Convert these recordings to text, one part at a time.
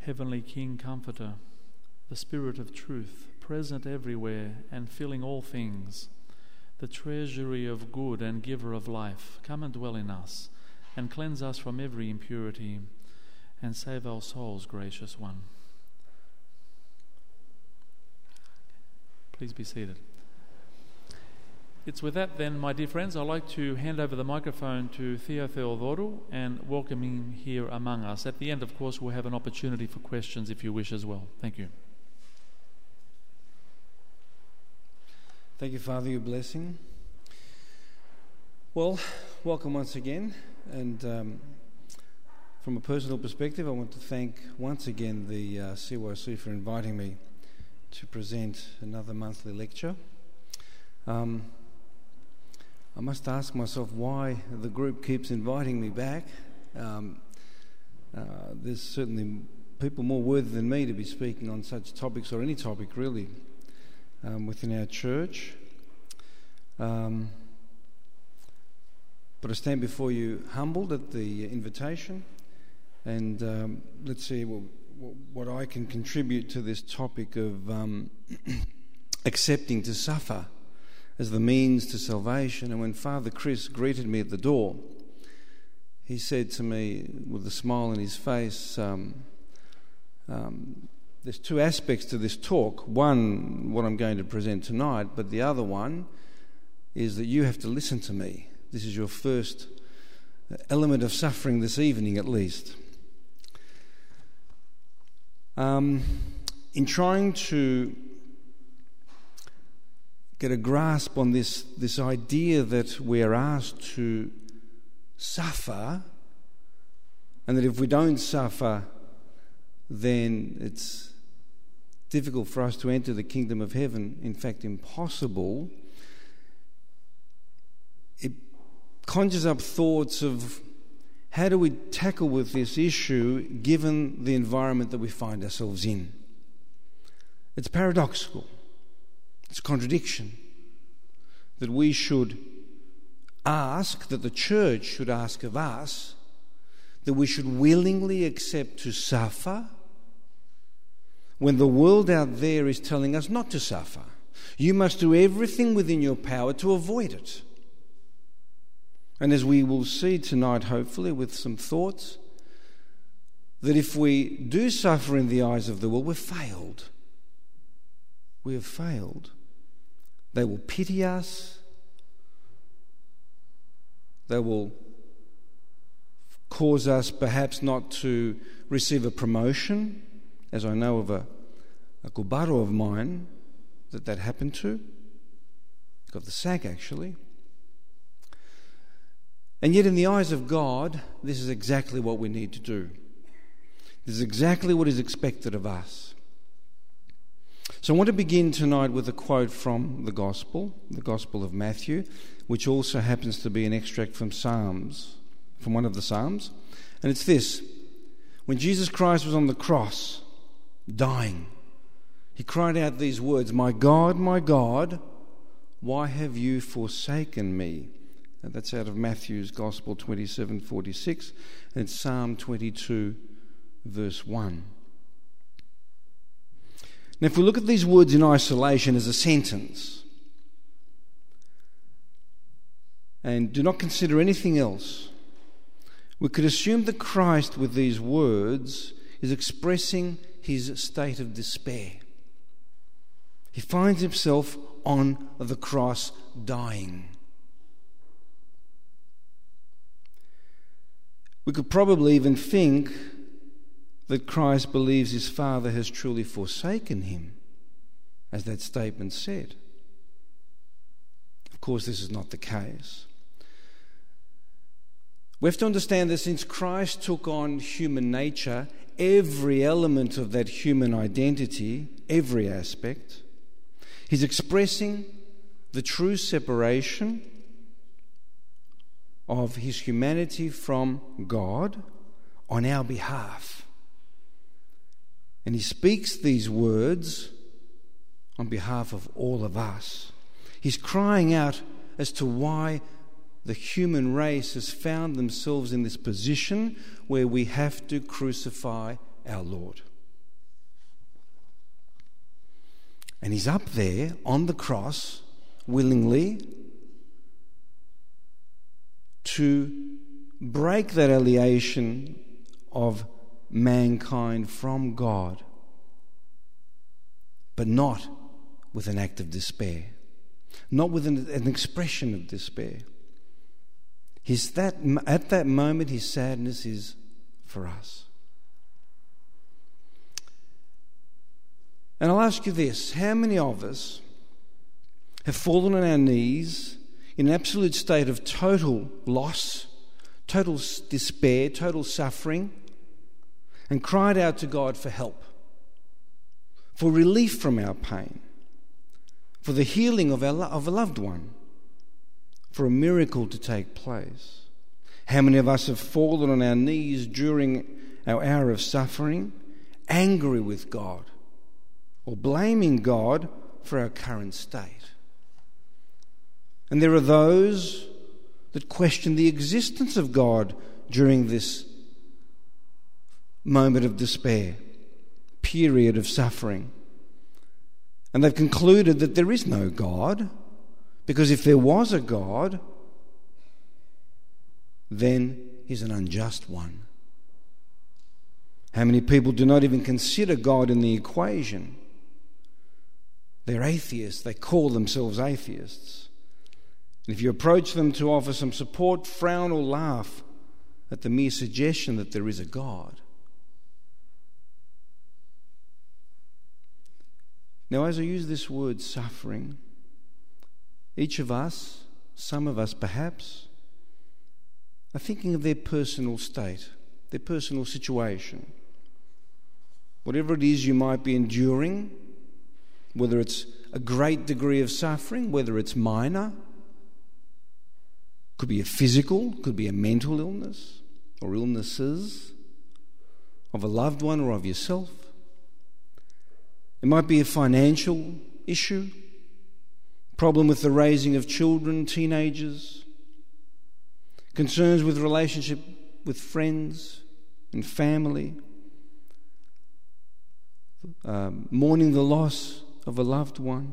Heavenly King Comforter, the Spirit of truth, present everywhere and filling all things, the treasury of good and giver of life, come and dwell in us, and cleanse us from every impurity, and save our souls, gracious one. Please be seated. It's with that then, my dear friends, I'd like to hand over the microphone to Theo Theodoru and welcome him here among us. At the end, of course, we'll have an opportunity for questions if you wish as well. Thank you. Thank you, Father, your blessing. Well, welcome once again. And from a personal perspective, I want to thank once again the CYC for inviting me to present another monthly lecture. I must ask myself why the group keeps inviting me back. There's certainly people more worthy than me to be speaking on such topics, or any topic really, within our church. But I stand before you humbled at the invitation, and let's see what I can contribute to this topic of accepting to suffer as the means to salvation. And when Father Chris greeted me at the door, he said to me with a smile on his face, there's two aspects to this talk. One, what I'm going to present tonight, but the other one is that you have to listen to me. This is your first element of suffering this evening, at least. In trying to get a grasp on this idea that we are asked to suffer, and that if we don't suffer, then it's difficult for us to enter the kingdom of heaven, in fact impossible, it conjures up thoughts of how do we tackle with this issue given the environment that we find ourselves in. It's paradoxical. It's a contradiction that we should ask, that the church should ask of us, that we should willingly accept to suffer when the world out there is telling us not to suffer. You must do everything within your power to avoid it. And as we will see tonight, hopefully, with some thoughts, that if we do suffer in the eyes of the world, we've failed. We have failed. They will pity us. They will cause us perhaps not to receive a promotion, as I know of a kubaro of mine that happened to. Got the sack, actually. And yet in the eyes of God, this is exactly what we need to do. This is exactly what is expected of us. So I want to begin tonight with a quote from the Gospel of Matthew, which also happens to be an extract from Psalms, from one of the Psalms. And it's this: when Jesus Christ was on the cross, dying, he cried out these words, my God, why have you forsaken me? And that's out of Matthew's Gospel 27:46, and it's Psalm 22, verse 1. Now, if we look at these words in isolation as a sentence and do not consider anything else, we could assume that Christ, with these words, is expressing his state of despair. He finds himself on the cross dying. We could probably even think that Christ believes his Father has truly forsaken him, as that statement said. Of course, this is not the case. We have to understand that since Christ took on human nature, every element of that human identity, every aspect, he's expressing the true separation of his humanity from God on our behalf. And he speaks these words on behalf of all of us. He's crying out as to why the human race has found themselves in this position where we have to crucify our Lord. And he's up there on the cross willingly to break that alienation of mankind from God, but not with an act of despair, not with an expression of despair. At that moment, his sadness is for us. And I'll ask you this: how many of us have fallen on our knees in an absolute state of total loss, total despair, total suffering, and cried out to God for help, for relief from our pain, for the healing of a loved one, for a miracle to take place? How many of us have fallen on our knees during our hour of suffering, angry with God, or blaming God for our current state? And there are those that question the existence of God during this moment of despair, period of suffering. And they've concluded that there is no God, because if there was a God, then he's an unjust one. How many people do not even consider God in the equation? They're atheists. They call themselves atheists. And if you approach them to offer some support, frown or laugh at the mere suggestion that there is a God. Now, as I use this word suffering, each of us, some of us perhaps, are thinking of their personal state, their personal situation. Whatever it is you might be enduring, whether it's a great degree of suffering, whether it's minor, could be a physical, could be a mental illness or illnesses of a loved one or of yourself. It might be a financial issue, problem with the raising of children, teenagers, concerns with relationship with friends and family, mourning the loss of a loved one.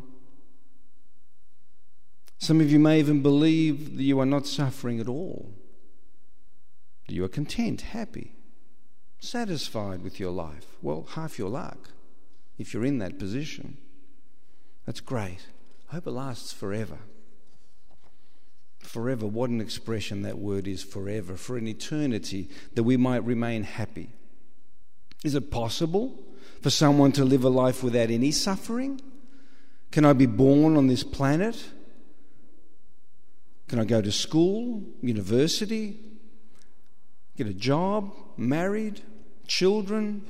Some of you may even believe that you are not suffering at all, that you are content, happy, satisfied with your life. Well, half your luck if you're in that position. That's great. I hope it lasts forever. Forever, what an expression that word is, forever, for an eternity, that we might remain happy. Is it possible for someone to live a life without any suffering? Can I be born on this planet? Can I go to school, university, get a job, married, children,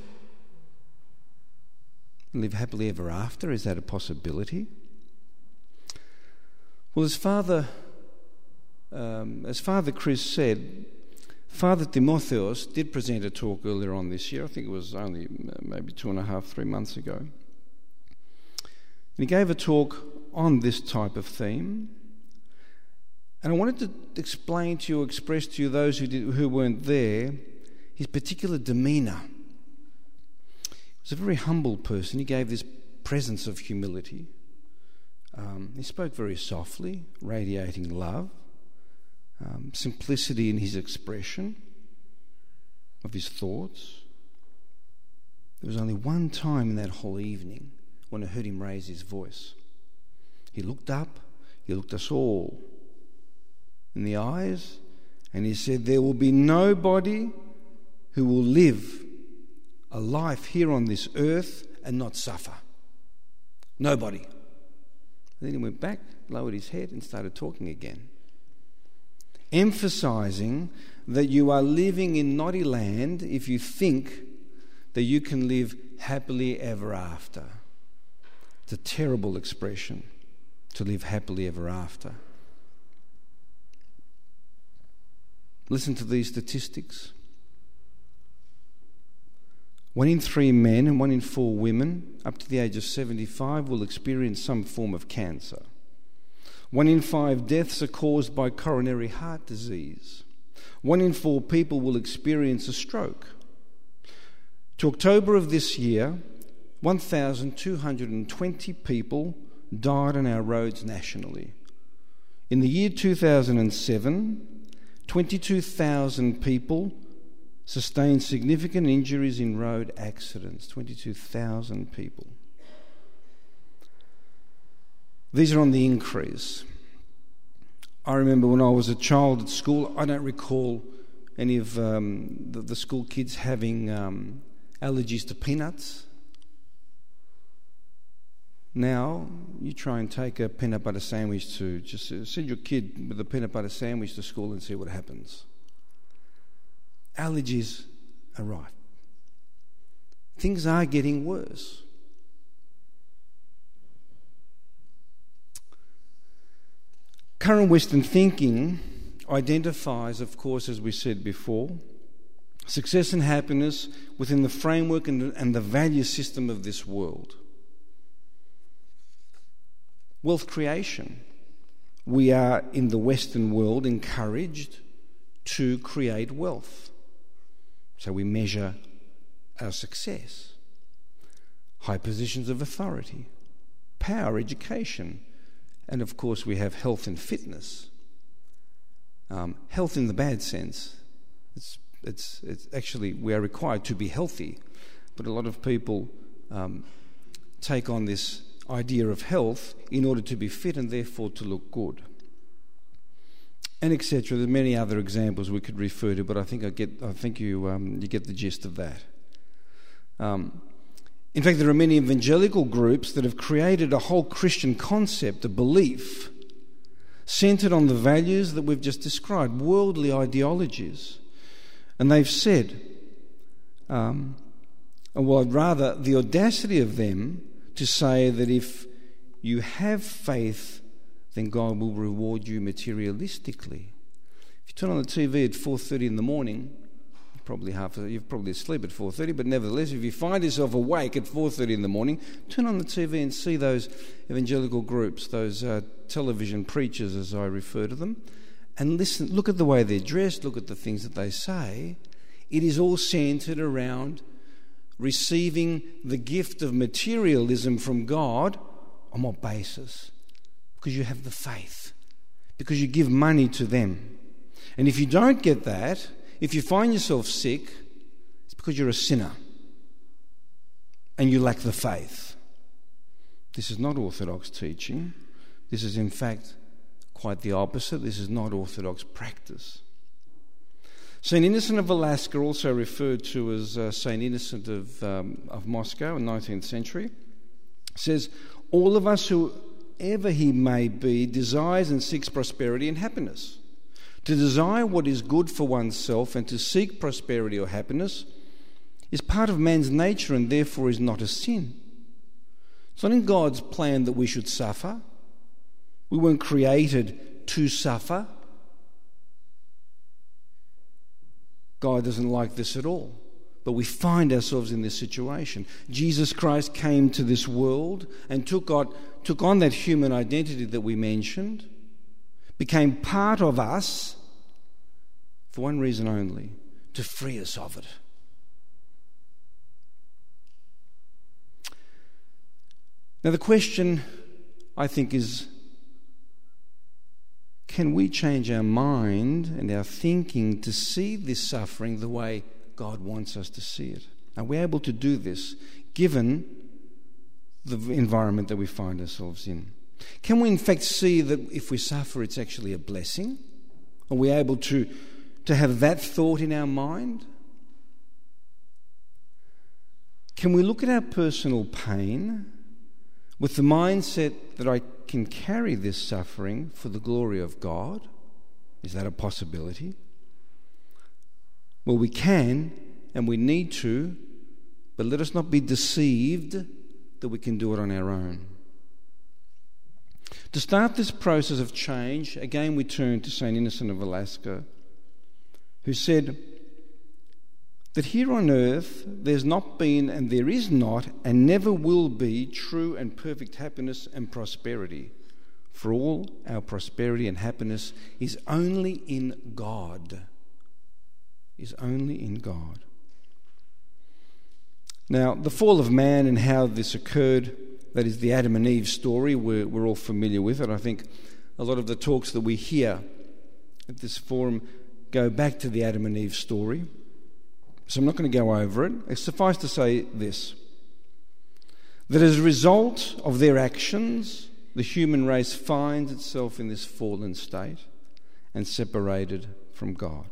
and live happily ever after? Is that a possibility? Well, as Father Chris said, Father Timotheos did present a talk earlier on this year. I think it was only maybe 2.5, 3 months ago. And he gave a talk on this type of theme. And I wanted to explain to you, express to you, those who weren't there, his particular demeanour. He was a very humble person. He gave this presence of humility. He spoke very softly, radiating love, simplicity in his expression of his thoughts. There was only one time in that whole evening when I heard him raise his voice. He looked up, he looked us all in the eyes, and he said, "There will be nobody who will live a life here on this earth and not suffer. Nobody." And then he went back, lowered his head, and started talking again, emphasizing that you are living in naughty land if you think that you can live happily ever after. It's a terrible expression, to live happily ever after. Listen to these statistics. 1 in 3 men and 1 in 4 women up to the age of 75 will experience some form of cancer. 1 in 5 deaths are caused by coronary heart disease. 1 in 4 people will experience a stroke. To October of this year, 1,220 people died on our roads nationally. In the year 2007, 22,000 people sustained significant injuries in road accidents. 22,000 people. These are on the increase. I remember when I was a child at school, I don't recall any of the school kids having allergies to peanuts. Now, you try and take a peanut butter sandwich to, just send your kid with a peanut butter sandwich to school and see what happens. Allergies are rife. Things are getting worse. Current Western thinking identifies, of course, as we said before, success and happiness within the framework and the value system of this world. Wealth creation. We are, in the Western world, encouraged to create wealth. So we measure our success. High positions of authority, power, education, and of course we have health and fitness. Health in the bad sense. It's actually, we are required to be healthy, but a lot of people take on this idea of health in order to be fit and therefore to look good, and etc. There are many other examples we could refer to, but I think you get the gist of that. In fact, there are many evangelical groups that have created a whole Christian concept, a belief, centred on the values that we've just described, worldly ideologies. And they've said, the audacity of them to say that if you have faith, then God will reward you materialistically. If you turn on the TV at 4:30 in the morning, you're probably asleep at 4:30, but nevertheless, if you find yourself awake at 4:30 in the morning, turn on the TV and see those evangelical groups, those television preachers, as I refer to them, and listen. Look at the way they're dressed, look at the things that they say. It is all centered around receiving the gift of materialism from God. On what basis? Because you have the faith, because you give money to them. And if you don't get that, if you find yourself sick, it's because you're a sinner and you lack the faith. This is not orthodox teaching. This is, in fact, quite the opposite. This is not orthodox practice. St. Innocent of Alaska, also referred to as St. Innocent of Moscow in the 19th century, says, all of us, whoever he may be, desires and seeks prosperity and happiness. To desire what is good for oneself and to seek prosperity or happiness is part of man's nature and therefore is not a sin. It's not in God's plan that we should suffer. We weren't created to suffer. God doesn't like this at all. But we find ourselves in this situation. Jesus Christ came to this world and took on that human identity that we mentioned, became part of us for one reason only, to free us of it. Now the question, I think, is, can we change our mind and our thinking to see this suffering the way God wants us to see it? Are we able to do this given the environment that we find ourselves in? Can we in fact see that if we suffer it's actually a blessing? Are we able to have that thought in our mind? Can we look at our personal pain with the mindset that I can carry this suffering for the glory of God? Is that a possibility? Well, we can and we need to, but let us not be deceived that we can do it on our own. To start this process of change, again we turn to St. Innocent of Alaska, who said that here on earth there's not been and there is not and never will be true and perfect happiness and prosperity. For all our prosperity and happiness is only in God. Is only in God. Now, the fall of man and how this occurred, that is the Adam and Eve story, we're all familiar with it. I think a lot of the talks that we hear at this forum go back to the Adam and Eve story. So I'm not going to go over it. It's suffice to say this, that as a result of their actions, the human race finds itself in this fallen state and separated from God.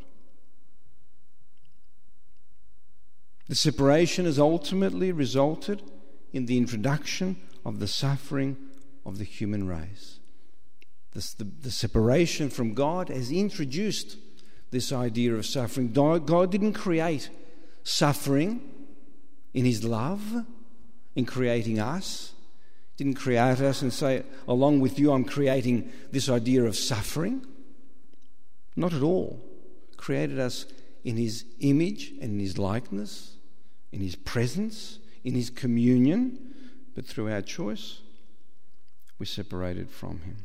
The separation has ultimately resulted in the introduction of the suffering of the human race. The separation from God has introduced this idea of suffering. God didn't create suffering in his love, in creating us. He didn't create us and say, along with you, I'm creating this idea of suffering. Not at all. He created us in his image and in his likeness, in his presence, in his communion, but through our choice, we're separated from him.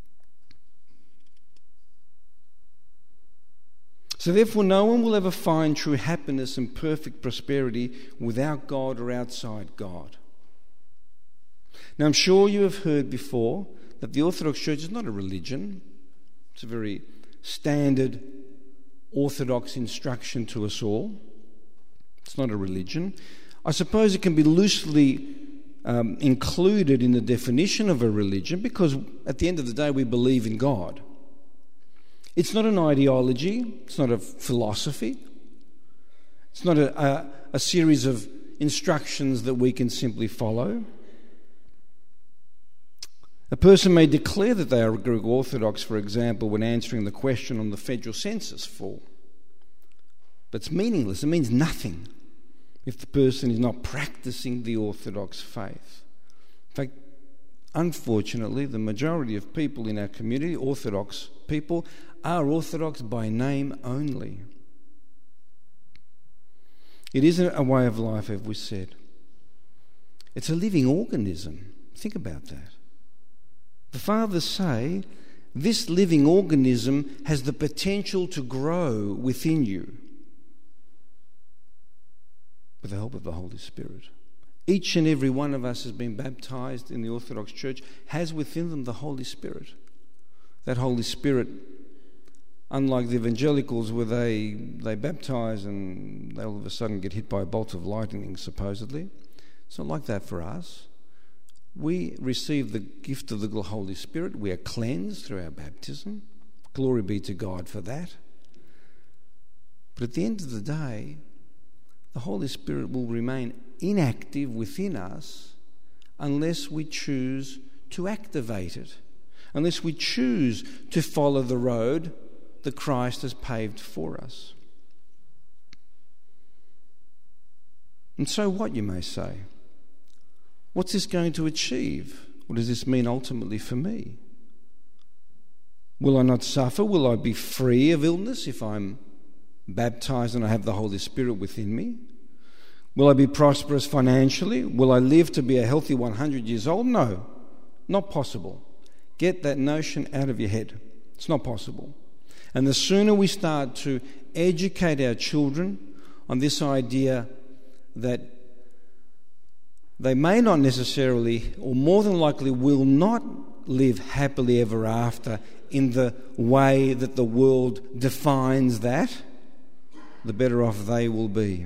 So therefore, no one will ever find true happiness and perfect prosperity without God or outside God. Now, I'm sure you have heard before that the Orthodox Church is not a religion. It's a very standard Orthodox instruction to us all. It's not a religion. I suppose it can be loosely included in the definition of a religion because at the end of the day we believe in God. It's not an ideology, it's not a philosophy, it's not a series of instructions that we can simply follow. A person may declare that they are Greek Orthodox, for example, when answering the question on the federal census form. But it's meaningless, it means nothing if the person is not practicing the Orthodox faith. In fact, unfortunately, the majority of people in our community, Orthodox people, are Orthodox by name only. It isn't a way of life, as we said. It's a living organism. Think about that. The fathers say this living organism has the potential to grow within you with the help of the Holy Spirit. Each and every one of us has been baptized in the Orthodox Church, has within them the Holy Spirit. That Holy Spirit, unlike the evangelicals where they baptize and they all of a sudden get hit by a bolt of lightning, supposedly, it's not like that for us. We receive the gift of the Holy Spirit. We are cleansed through our baptism. Glory be to God for that. But at the end of the day, the Holy Spirit will remain inactive within us unless we choose to activate it, unless we choose to follow the road that Christ has paved for us. And so what, you may say? What's this going to achieve? What does this mean ultimately for me? Will I not suffer? Will I be free of illness if I'm baptized and I have the Holy Spirit within me? Will I be prosperous financially? Will I live to be a healthy 100 years old? No, not possible. Get that notion out of your head. It's not possible. And the sooner we start to educate our children on this idea that they may not necessarily, or more than likely will not live happily ever after in the way that the world defines that, the better off they will be.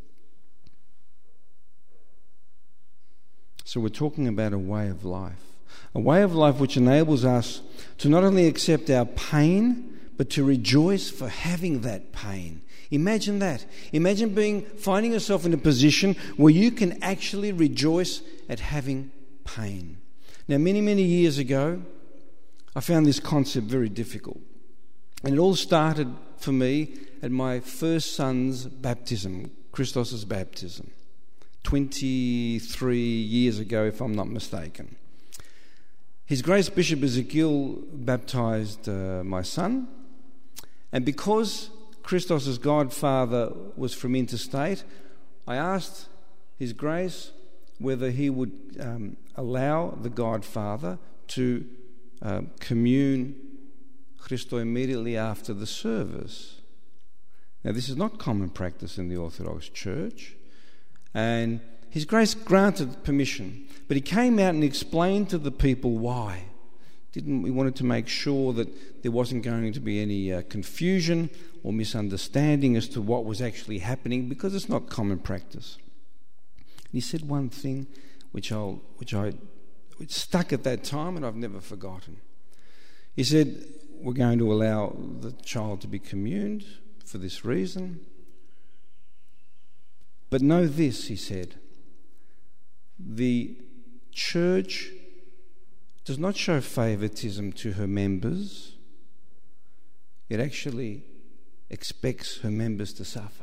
So we're talking about a way of life which enables us to not only accept our pain, but to rejoice for having that pain. Imagine that. Imagine finding yourself in a position where you can actually rejoice at having pain. Now, many, many years ago, I found this concept very difficult. And it all started for me at my first son's baptism, Christos' baptism, 23 years ago, if I'm not mistaken. His Grace Bishop Ezekiel baptized my son, and because Christos' godfather was from interstate, I asked His Grace whether he would allow the godfather to commune Christo immediately after the service. Now, this is not common practice in the Orthodox Church. And His grace granted permission. But He came out and explained to the people why. He wanted to make sure that there wasn't going to be any confusion or misunderstanding as to what was actually happening, because it's not common practice. And He said one thing which stuck at that time and I've never forgotten. He said, we're going to allow the child to be communed for this reason. But know this, He said, the church does not show favouritism to her members. It actually expects her members to suffer.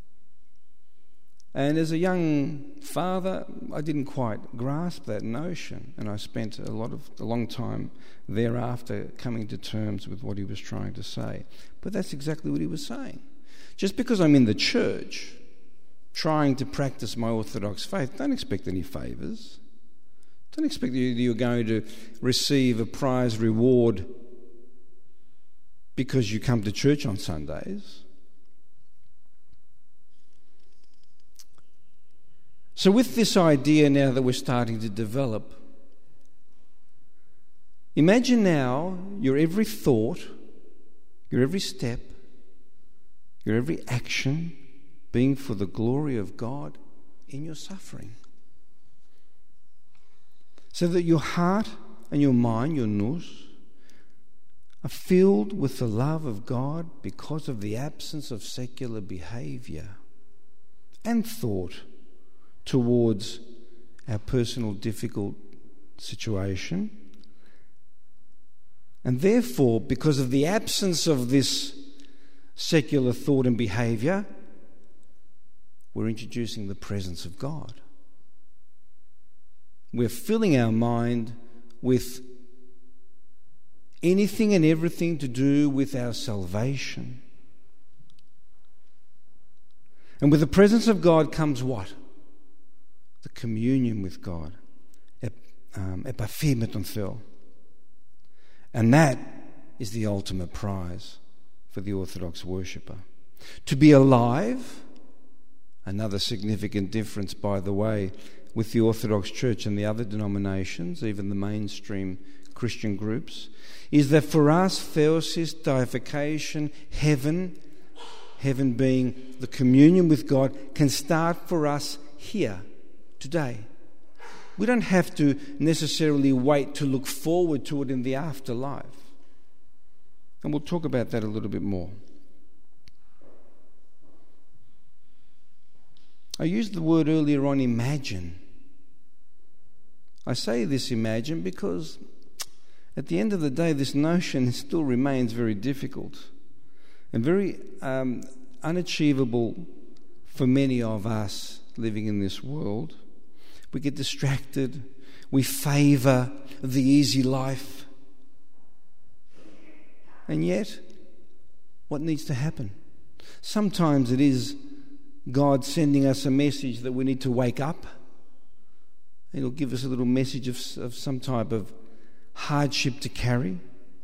And as a young father, I didn't quite grasp that notion, and I spent a long time thereafter coming to terms with what He was trying to say. But that's exactly what He was saying. Just because I'm in the church trying to practice my Orthodox faith, don't expect any favours. Don't expect that you're going to receive a prize reward because you come to church on Sundays. So with this idea now that we're starting to develop, imagine now your every thought, your every step, your every action being for the glory of God in your suffering. So that your heart and your mind, your nous, are filled with the love of God because of the absence of secular behaviour and thought towards our personal difficult situation. And therefore, because of the absence of this secular thought and behaviour, we're introducing the presence of God. We're filling our mind with anything and everything to do with our salvation. And with the presence of God comes what? The communion with God. Επαφή με τον Θεό. And that is the ultimate prize for the Orthodox worshipper. To be alive, another significant difference, by the way, with the Orthodox Church and the other denominations, even the mainstream Christian groups, is that for us, theosis, deification, heaven being the communion with God, can start for us here, today. We don't have to necessarily wait to look forward to it in the afterlife. And we'll talk about that a little bit more. I used the word earlier on, imagine. I say this imagine because at the end of the day, this notion still remains very difficult and very unachievable for many of us living in this world. We get distracted. We favour the easy life. And yet, what needs to happen? Sometimes it is God sending us a message that we need to wake up. He'll give us a little message of some type of hardship to carry.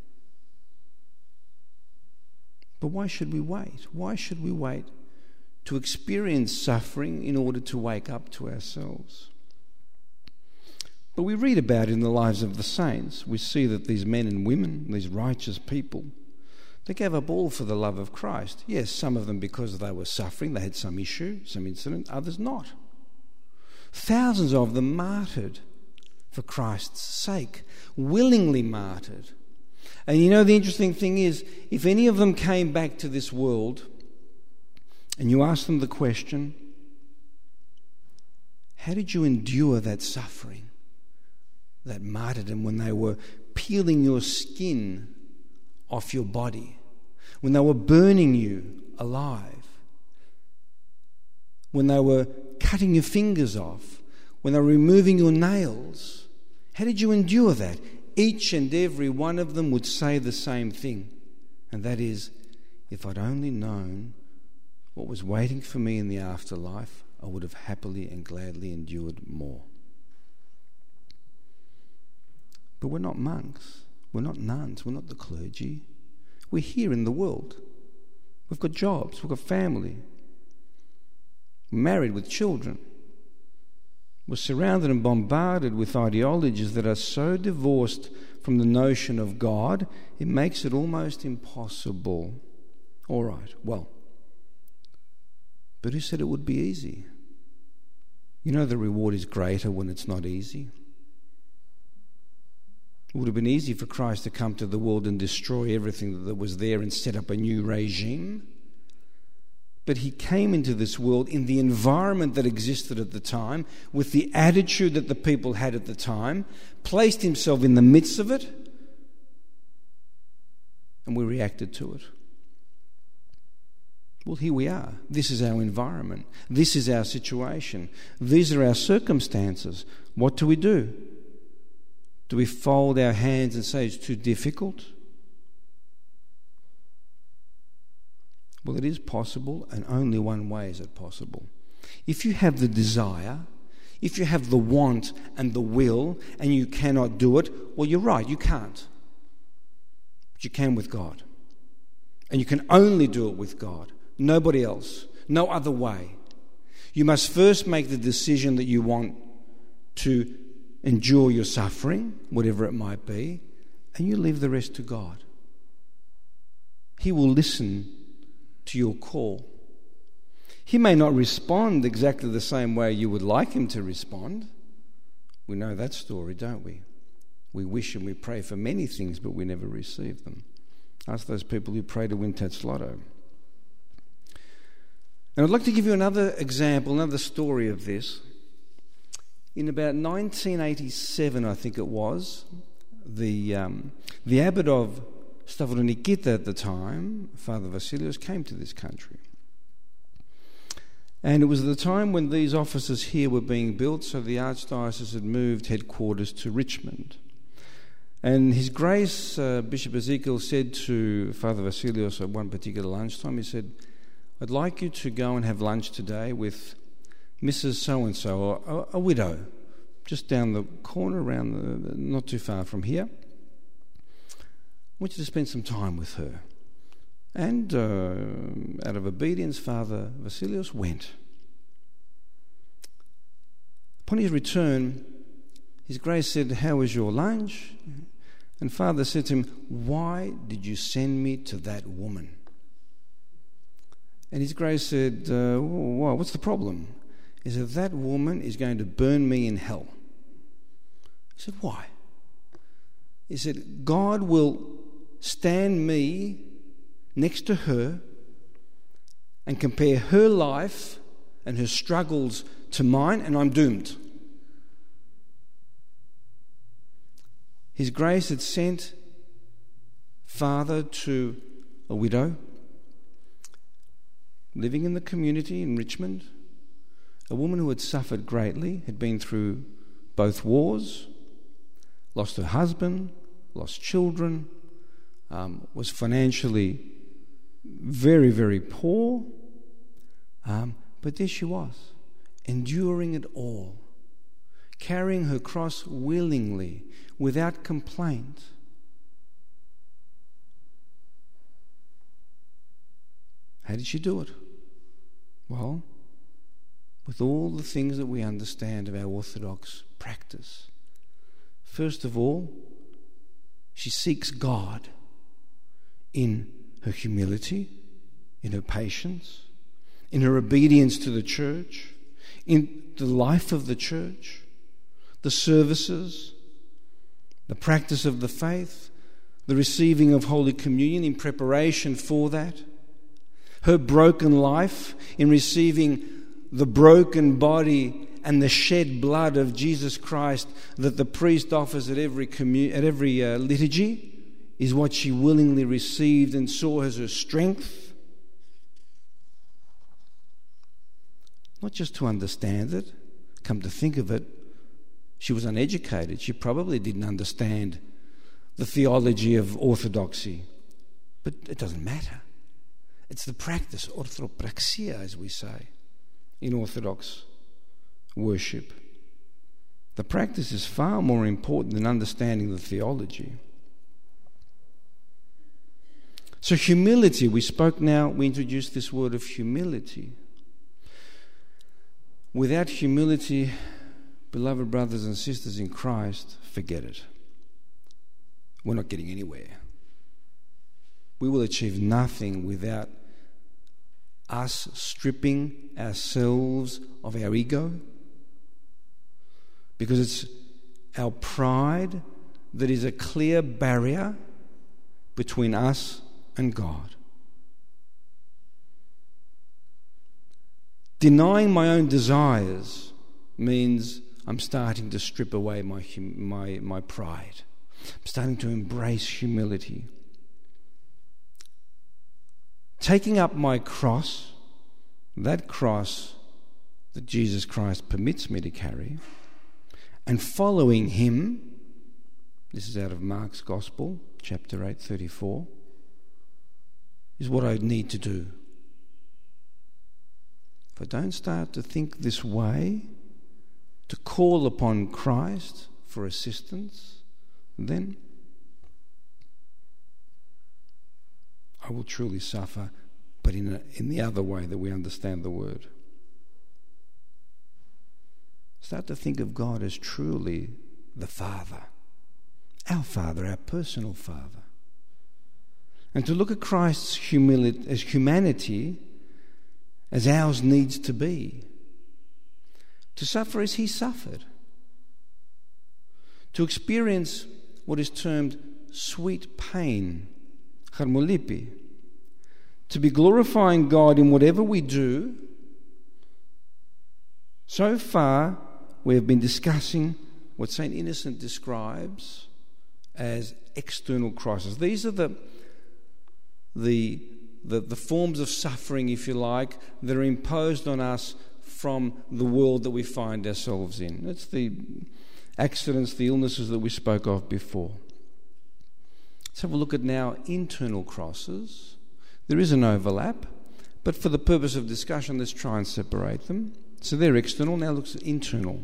But why should we wait? Why should we wait to experience suffering in order to wake up to ourselves? But we read about it in the lives of the saints. We see that these men and women, these righteous people, they gave up all for the love of Christ. Yes, some of them because they were suffering, they had some issue, some incident, others not. Thousands of them martyred for Christ's sake, willingly martyred. And you know, the interesting thing is, if any of them came back to this world and you ask them the question, how did you endure that suffering, that martyrdom, when they were peeling your skin off your body, when they were burning you alive, when they were cutting your fingers off, when they were removing your nails? How did you endure that? Each and every one of them would say the same thing, and that is, if I'd only known what was waiting for me in the afterlife, I would have happily and gladly endured more. But we're not monks, we're not nuns, we're not the clergy. We're here in the world. We've got jobs, we've got family, we're married with children. We're surrounded and bombarded with ideologies that are so divorced from the notion of God, it makes it almost impossible. All right, well, but who said it would be easy? You know the reward is greater when it's not easy. It would have been easy for Christ to come to the world and destroy everything that was there and set up a new regime. But he came into this world in the environment that existed at the time, with the attitude that the people had at the time, placed himself in the midst of it, and we reacted to it. Well, here we are. This is our environment. This is our situation. These are our circumstances. What do? Do we fold our hands and say it's too difficult? Well, it is possible, and only one way is it possible. If you have the desire, if you have the want and the will, and you cannot do it, well, you're right, you can't. But you can with God. And you can only do it with God. Nobody else. No other way. You must first make the decision that you want to endure your suffering, whatever it might be, and you leave the rest to God. He will listen to your call. He may not respond exactly the same way you would like him to respond. We know that story, don't we? We wish and we pray for many things, but we never receive them. Ask those people who pray to win Tatslotto. And I'd like to give you another example, another story of this. In about 1987, I think it was, the abbot of Stavronikita at the time, Father Vasilios, came to this country. And it was the time when these offices here were being built, so the Archdiocese had moved headquarters to Richmond. And His Grace, Bishop Ezekiel, said to Father Vasilios at one particular lunchtime, he said, I'd like you to go and have lunch today with Mrs. So-and-so, a widow, just down the corner, not too far from here. I want you to spend some time with her. And out of obedience, Father Vasilios went. Upon his return, His Grace said, how was your lunch? And Father said to him, why did you send me to that woman? And His Grace said, what's the problem? He said, that woman is going to burn me in hell. He said, why? He said, God will stand me next to her and compare her life and her struggles to mine, and I'm doomed. His Grace had sent Father to a widow living in the community in Richmond, a woman who had suffered greatly, had been through both wars, lost her husband, lost children, was financially very, very poor, but there she was, enduring it all, carrying her cross willingly, without complaint. How did she do it? Well, with all the things that we understand of our Orthodox practice. First of all, she seeks God in her humility, in her patience, in her obedience to the church, in the life of the church, the services, the practice of the faith, the receiving of Holy Communion in preparation for that, her broken life in receiving the broken body and the shed blood of Jesus Christ that the priest offers at every liturgy is what she willingly received and saw as her strength. Not just to understand it, come to think of it, she was uneducated. She probably didn't understand the theology of orthodoxy. But it doesn't matter. It's the practice, orthopraxia, as we say, in Orthodox worship. The practice is far more important than understanding the theology. So humility, we introduced this word of humility. Without humility, beloved brothers and sisters in Christ, forget it. We're not getting anywhere. We will achieve nothing without us stripping ourselves of our ego, because it's our pride that is a clear barrier between us and God. Denying my own desires means I'm starting to strip away my pride. I'm starting to embrace humility. Taking up my cross, that cross that Jesus Christ permits me to carry, and following him, this is out of Mark's Gospel, chapter 8:34, is what I need to do. If I don't start to think this way, to call upon Christ for assistance, then I will truly suffer, but in the other way that we understand the word. Start to think of God as truly the Father, our Father, our personal Father. And to look at Christ's humanity as ours needs to be. To suffer as he suffered. To experience what is termed sweet pain, charmolipi. To be glorifying God in whatever we do. So far, we have been discussing what St. Innocent describes as external crosses. These are the forms of suffering, if you like, that are imposed on us from the world that we find ourselves in. It's the accidents, the illnesses that we spoke of before. Let's have a look at now internal crosses. There is an overlap, but for the purpose of discussion, let's try and separate them. So they're external, now looks at internal.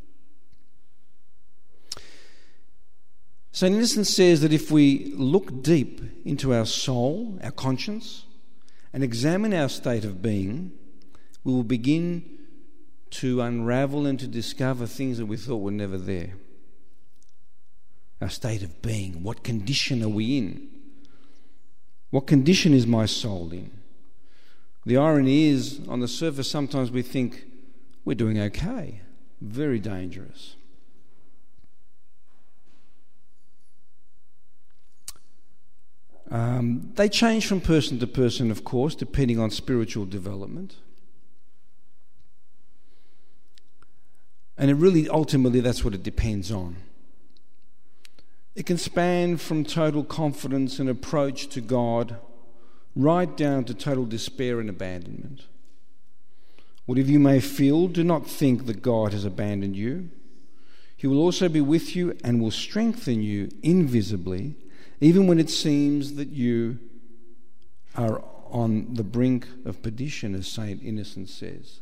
St. Innocent says that if we look deep into our soul, our conscience, and examine our state of being, we will begin to unravel and to discover things that we thought were never there. Our state of being. What condition are we in? What condition is my soul in? The irony is, on the surface, sometimes we think we're doing okay. Very dangerous. They change from person to person, of course, depending on spiritual development. And it really, ultimately, that's what it depends on. It can span from total confidence and approach to God right down to total despair and abandonment. Whatever you may feel, do not think that God has abandoned you. He will also be with you and will strengthen you invisibly, even when it seems that you are on the brink of perdition, as St. Innocent says.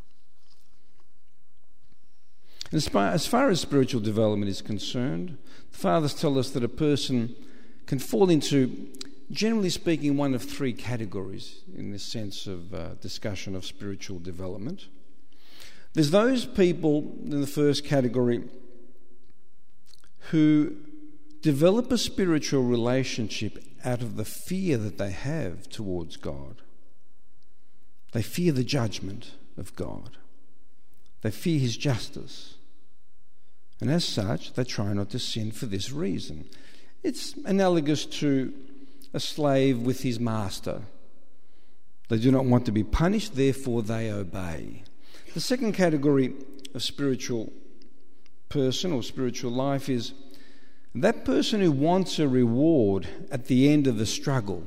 As far as spiritual development is concerned, the fathers tell us that a person can fall into, generally speaking, one of three categories in this sense of discussion of spiritual development. There's those people in the first category who develop a spiritual relationship out of the fear that they have towards God. They fear the judgment of God. They fear his justice. And as such, they try not to sin for this reason. It's analogous to a slave with his master. They do not want to be punished, therefore they obey. The second category of spiritual person or spiritual life is that person who wants a reward at the end of the struggle.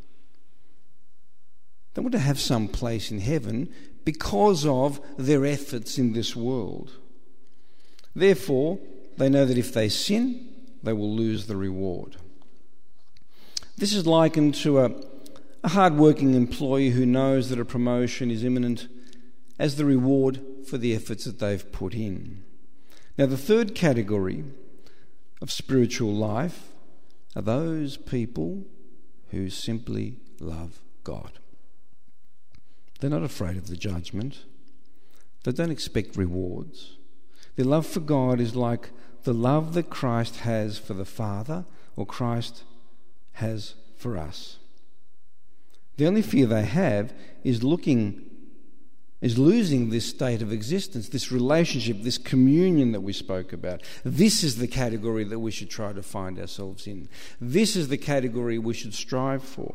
They want to have some place in heaven because of their efforts in this world. Therefore, they know that if they sin, they will lose the reward. This is likened to a hard-working employee who knows that a promotion is imminent as the reward for the efforts that they've put in. Now, the third category of spiritual life are those people who simply love God. They're not afraid of the judgment. They don't expect rewards. Their love for God is like the love that Christ has for the Father, or Christ has for us. The only fear they have is losing this state of existence, this relationship, this communion that we spoke about. This is the category that we should try to find ourselves in. This is the category we should strive for.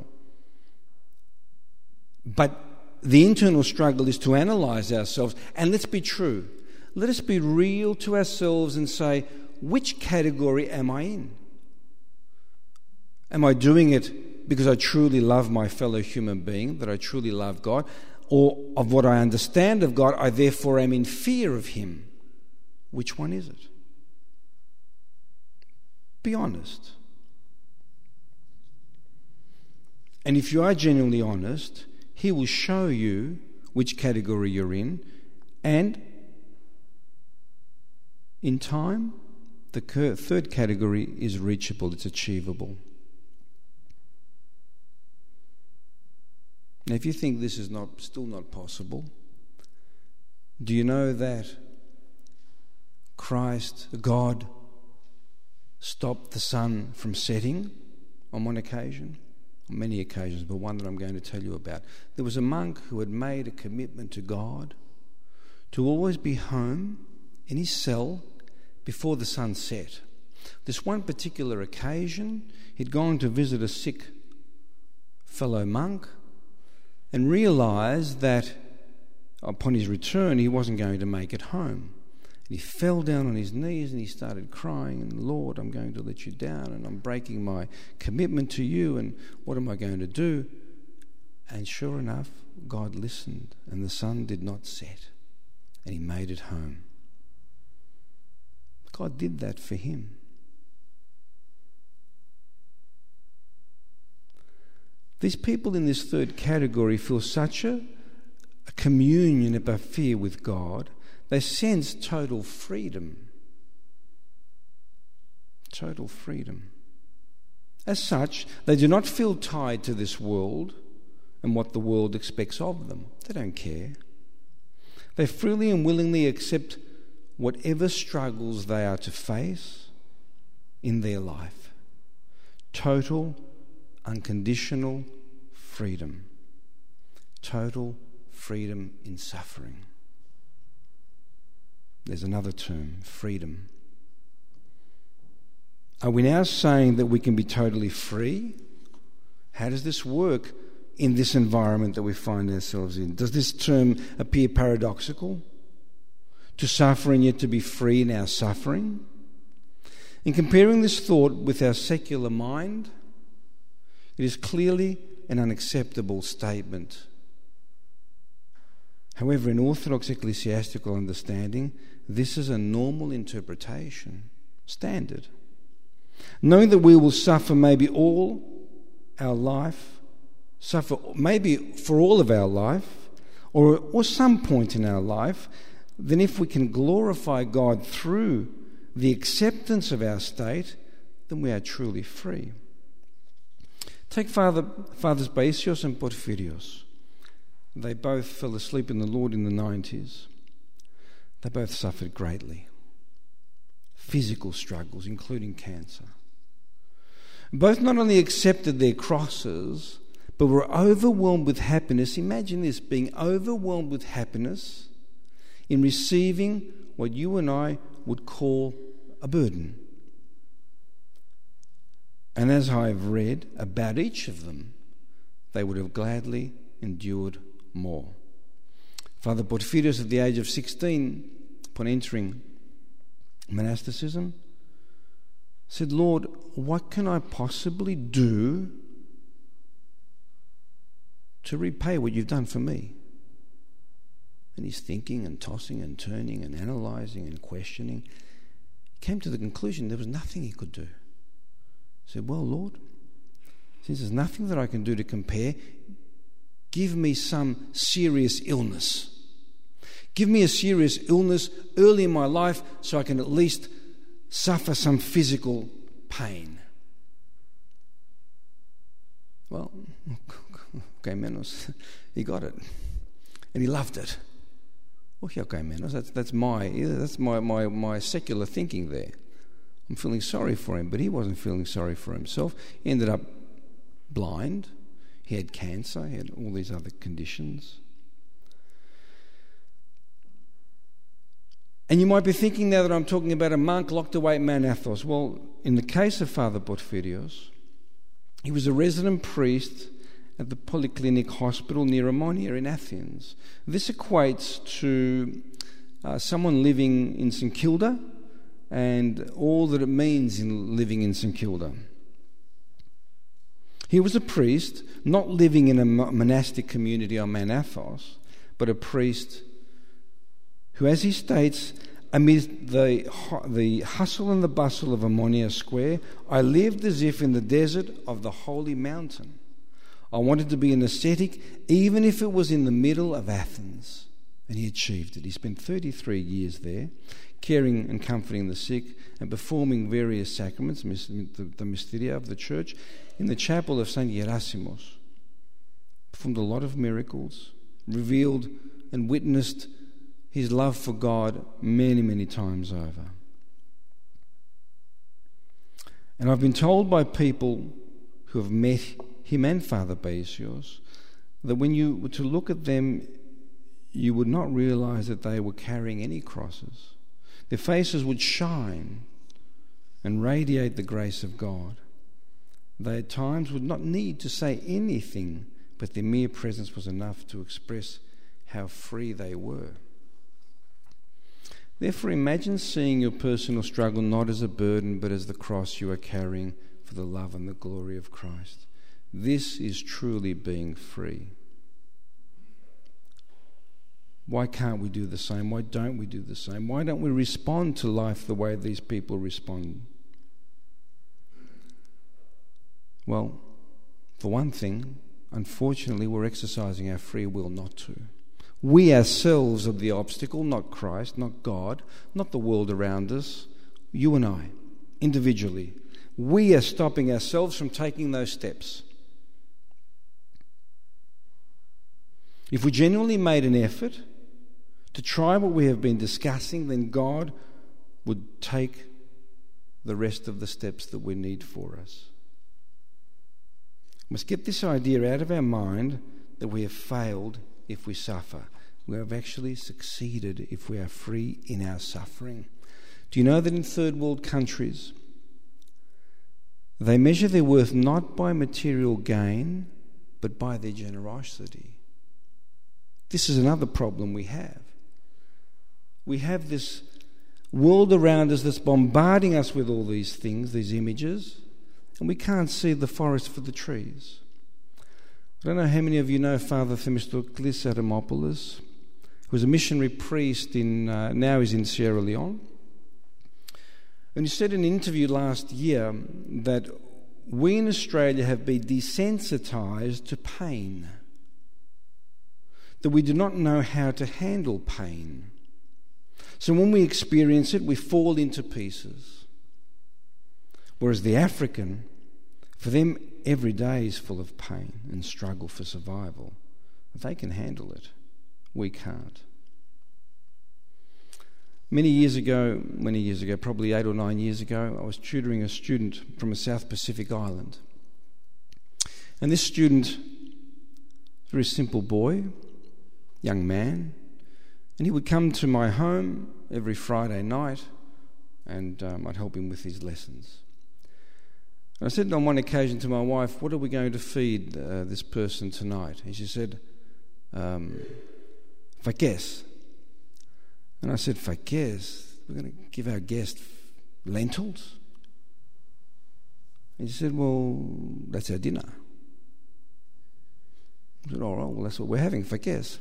But the internal struggle is to analyse ourselves, and let's be true. Let us be real to ourselves and say, which category am I in? Am I doing it because I truly love my fellow human being, that I truly love God, or of what I understand of God, I therefore am in fear of Him? Which one is it? Be honest. And if you are genuinely honest, He will show you which category you're in, and in time, the third category is reachable, it's achievable. Now, if you think this is still not possible, do you know that God, stopped the sun from setting on one occasion? On many occasions, but one that I'm going to tell you about. There was a monk who had made a commitment to God to always be home in his cell before the sun set. This one particular occasion, he'd gone to visit a sick fellow monk and realised that upon his return he wasn't going to make it home. And he fell down on his knees and he started crying, and Lord, I'm going to let you down and I'm breaking my commitment to you, and what am I going to do? And sure enough, God listened and the sun did not set and he made it home. God did that for him. These people in this third category feel such a communion about fear with God. They sense total freedom. Total freedom. As such, they do not feel tied to this world and what the world expects of them. They don't care. They freely and willingly accept whatever struggles they are to face in their life. Total, unconditional freedom. Total freedom in suffering. There's another term, freedom. Are we now saying that we can be totally free? How does this work in this environment that we find ourselves in? Does this term appear paradoxical? To suffer and yet to be free in our suffering? In comparing this thought with our secular mind, it is clearly an unacceptable statement. However, in Orthodox ecclesiastical understanding, this is a normal interpretation, standard. Knowing that we will suffer maybe all our life, suffer maybe for all of our life, or some point in our life, then if we can glorify God through the acceptance of our state, then we are truly free. Take Fathers Paisios and Porphyrios. They both fell asleep in the Lord in the 90s. They both suffered greatly. Physical struggles, including cancer. Both not only accepted their crosses, but were overwhelmed with happiness. Imagine this, being overwhelmed with happiness in receiving what you and I would call a burden. And as I've read about each of them, they would have gladly endured more. Father Porphyrios, at the age of 16, upon entering monasticism, said, Lord, what can I possibly do to repay what you've done for me? And he's thinking and tossing and turning and analysing and questioning. He came to the conclusion there was nothing he could do. He said, well, Lord, since there's nothing that I can do to compare, give me some serious illness. Give me a serious illness early in my life so I can at least suffer some physical pain. Well, okay, menos. He got it. And he loved it. Well, okay, man, that's my secular thinking there. I'm feeling sorry for him, but he wasn't feeling sorry for himself. He ended up blind. He had cancer. He had all these other conditions. And you might be thinking now that I'm talking about a monk locked away at Mount Athos. Well, in the case of Father Porphyrios, he was a resident priest at the Polyclinic Hospital near Ammonia in Athens. This equates to someone living in St Kilda and all that it means in living in St Kilda. He was a priest, not living in a monastic community on Mount Athos, but a priest who, as he states, amid the hustle and the bustle of Ammonia Square, I lived as if in the desert of the holy mountain. I wanted to be an ascetic, even if it was in the middle of Athens. And he achieved it. He spent 33 years there, caring and comforting the sick and performing various sacraments, the mysteria of the church, in the chapel of St. Gerasimos. Performed a lot of miracles, revealed and witnessed his love for God many, many times over. And I've been told by people who have met him and Father Paisios that when you were to look at them, you would not realize that they were carrying any crosses. Their faces would shine and radiate the grace of God. They at times would not need to say anything, but their mere presence was enough to express how free they were. Therefore, imagine seeing your personal struggle not as a burden, but as the cross you are carrying for the love and the glory of Christ. This is truly being free. Why can't we do the same? Why don't we do the same? Why don't we respond to life the way these people respond? Well, for one thing, unfortunately, we're exercising our free will not to. We ourselves are the obstacle, not Christ, not God, not the world around us. You and I, individually. We are stopping ourselves from taking those steps. If we genuinely made an effort to try what we have been discussing, then God would take the rest of the steps that we need for us. We must get this idea out of our mind that we have failed if we suffer. We have actually succeeded if we are free in our suffering. Do you know that in third world countries, they measure their worth not by material gain, but by their generosity? This is another problem we have. We have this world around us that's bombarding us with all these things, these images, and we can't see the forest for the trees. I don't know how many of you know Father Themistoklis Adamopoulos, who was a missionary priest now he's in Sierra Leone. And he said in an interview last year that we in Australia have been desensitized to pain, that we do not know how to handle pain. So when we experience it, we fall into pieces. Whereas the African, for them, every day is full of pain and struggle for survival. They can handle it. We can't. Many years ago, probably 8 or 9 years ago, I was tutoring a student from a South Pacific island. And this student, very simple boy, young man, and he would come to my home every Friday night and I'd help him with his lessons. And I said on one occasion to my wife, what are we going to feed this person tonight? And she said, fakes. And I said, fakes? We're going to give our guest lentils? And she said, well, that's our dinner. I said, all right, well, that's what we're having, fakes.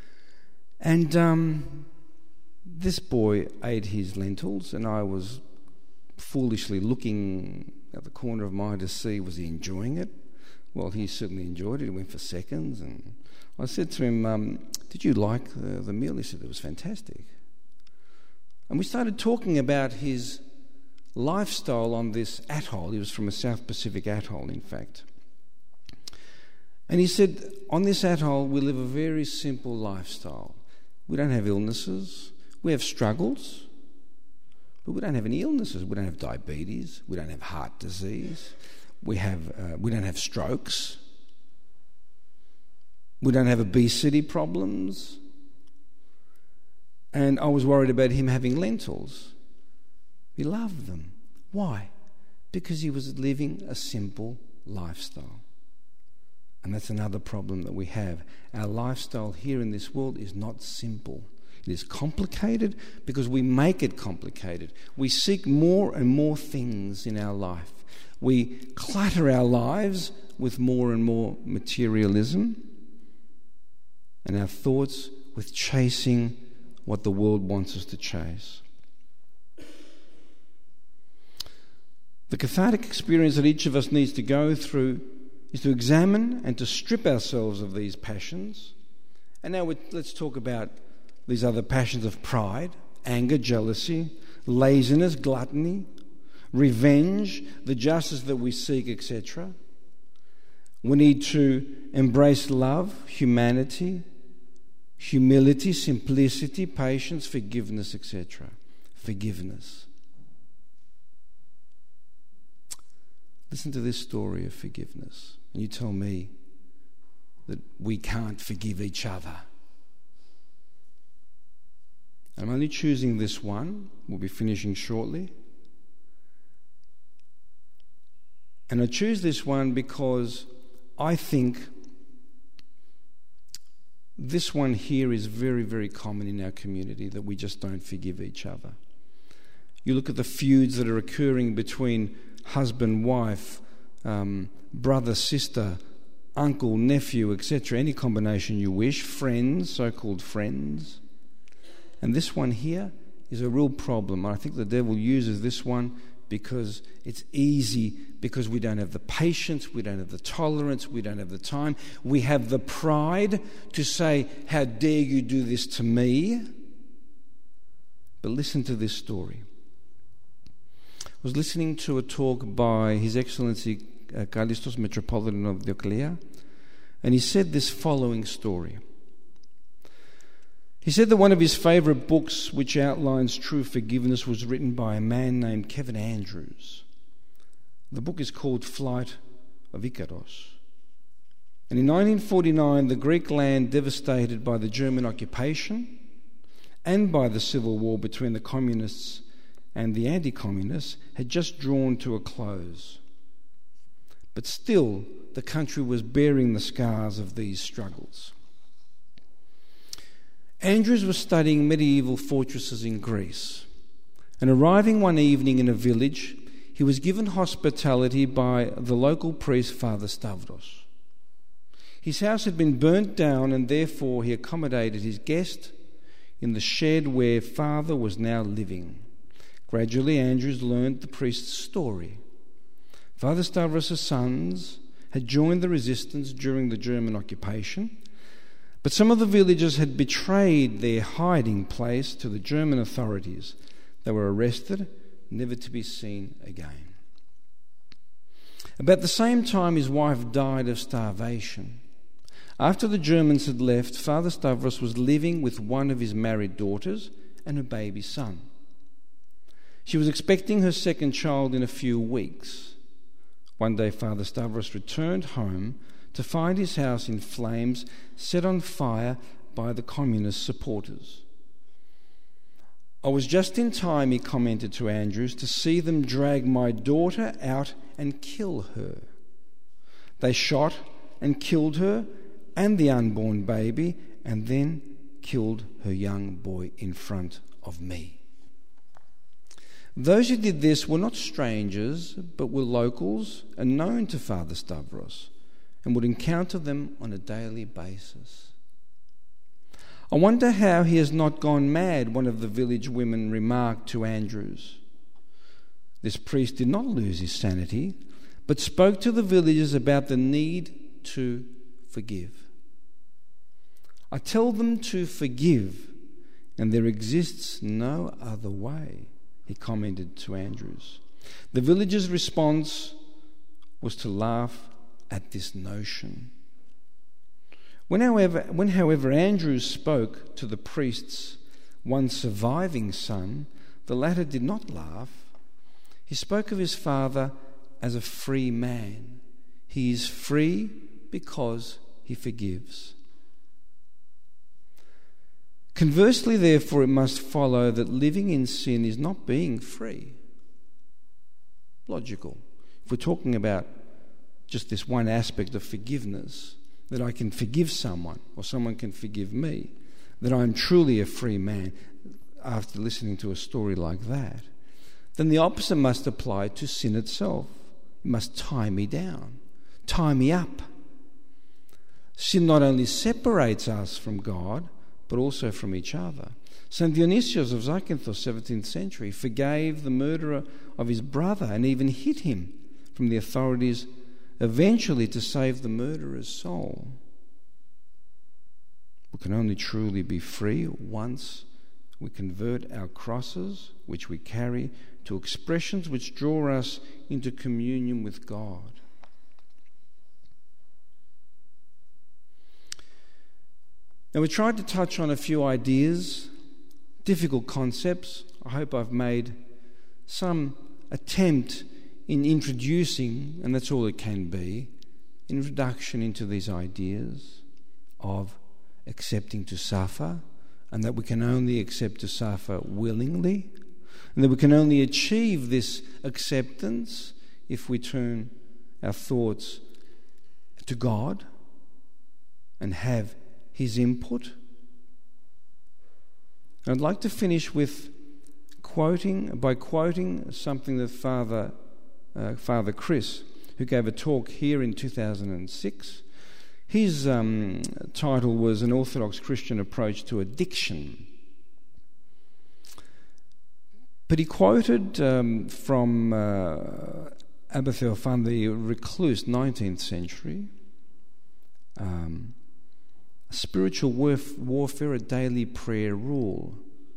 And this boy ate his lentils, and I was foolishly looking at the corner of my eye to see, was he enjoying it? Well, he certainly enjoyed it. He went for seconds, and I said to him, did you like the meal? He said, it was fantastic. And we started talking about his lifestyle on this atoll. He was from a South Pacific atoll, in fact. And he said, on this atoll, we live a very simple lifestyle. We don't have illnesses. We have struggles, but we don't have any illnesses. We don't have diabetes. We don't have heart disease. We don't have strokes. We don't have obesity problems. And I was worried about him having lentils. He loved them. Why? Because he was living a simple lifestyle. And that's another problem that we have. Our lifestyle here in this world is not simple. It is complicated because we make it complicated. We seek more and more things in our life. We clutter our lives with more and more materialism, and our thoughts with chasing what the world wants us to chase. The cathartic experience that each of us needs to go through is to examine and to strip ourselves of these passions. And now let's talk about these other passions of pride, anger, jealousy, laziness, gluttony, revenge, the justice that we seek, etc. We need to embrace love, humanity, humility, simplicity, patience, forgiveness, etc. Forgiveness. Listen to this story of forgiveness. And you tell me that we can't forgive each other. I'm only choosing this one. We'll be finishing shortly. And I choose this one because I think this one here is very, very common in our community, that we just don't forgive each other. You look at the feuds that are occurring between husband, wife, brother, sister, uncle, nephew, etc., any combination you wish, friends, so-called friends. And this one here is a real problem. I think the devil uses this one because it's easy, because we don't have the patience, we don't have the tolerance, we don't have the time. We have the pride to say, how dare you do this to me? But listen to this story. I was listening to a talk by His Excellency Callistos, Metropolitan of Dioclea, and he said this following story. He said that one of his favourite books which outlines true forgiveness was written by a man named Kevin Andrews. The book is called Flight of Icarus. And in 1949, the Greek land devastated by the German occupation and by the civil war between the communists and the anti-communists had just drawn to a close. But still, the country was bearing the scars of these struggles. Andrews was studying medieval fortresses in Greece, and arriving one evening in a village, he was given hospitality by the local priest, Father Stavros. His house had been burnt down, and therefore he accommodated his guest in the shed where Father was now living. Gradually, Andrews learned the priest's story. Father Stavros' sons had joined the resistance during the German occupation, but some of the villagers had betrayed their hiding place to the German authorities. They were arrested, never to be seen again. About the same time, his wife died of starvation. After the Germans had left, Father Stavros was living with one of his married daughters and her baby son. She was expecting her second child in a few weeks. One day, Father Stavros returned home to find his house in flames, set on fire by the communist supporters. I was just in time, he commented to Andrews, to see them drag my daughter out and kill her. They shot and killed her and the unborn baby, and then killed her young boy in front of me. Those who did this were not strangers, but were locals and known to Father Stavros, and would encounter them on a daily basis. I wonder how he has not gone mad, one of the village women remarked to Andrews. This priest did not lose his sanity, but spoke to the villagers about the need to forgive. I tell them to forgive, and there exists no other way, he commented to Andrews. The villagers' response was to laugh at this notion. When, however, Andrew spoke to the priest's one surviving son, the latter did not laugh. He spoke of his father as a free man. He is free because he forgives. Conversely, therefore, it must follow that living in sin is not being free. Logical. If we're talking about just this one aspect of forgiveness, that I can forgive someone or someone can forgive me, that I'm truly a free man after listening to a story like that, then the opposite must apply to sin itself. It must tie me down, tie me up. Sin not only separates us from God, but also from each other. St. Dionysius of Zakynthos, 17th century, forgave the murderer of his brother and even hid him from the authorities, eventually to save the murderer's soul. We can only truly be free once we convert our crosses, which we carry, to expressions which draw us into communion with God. Now, we tried to touch on a few ideas, difficult concepts. I hope I've made some attempt in introducing, and that's all it can be, introduction into these ideas of accepting to suffer, and that we can only accept to suffer willingly, and that we can only achieve this acceptance if we turn our thoughts to God and have His input. And I'd like to finish with quoting something that Father Chris, who gave a talk here in 2006. His title was An Orthodox Christian Approach to Addiction. But he quoted from Abba Theophan, the recluse, 19th century, spiritual warfare, a daily prayer rule.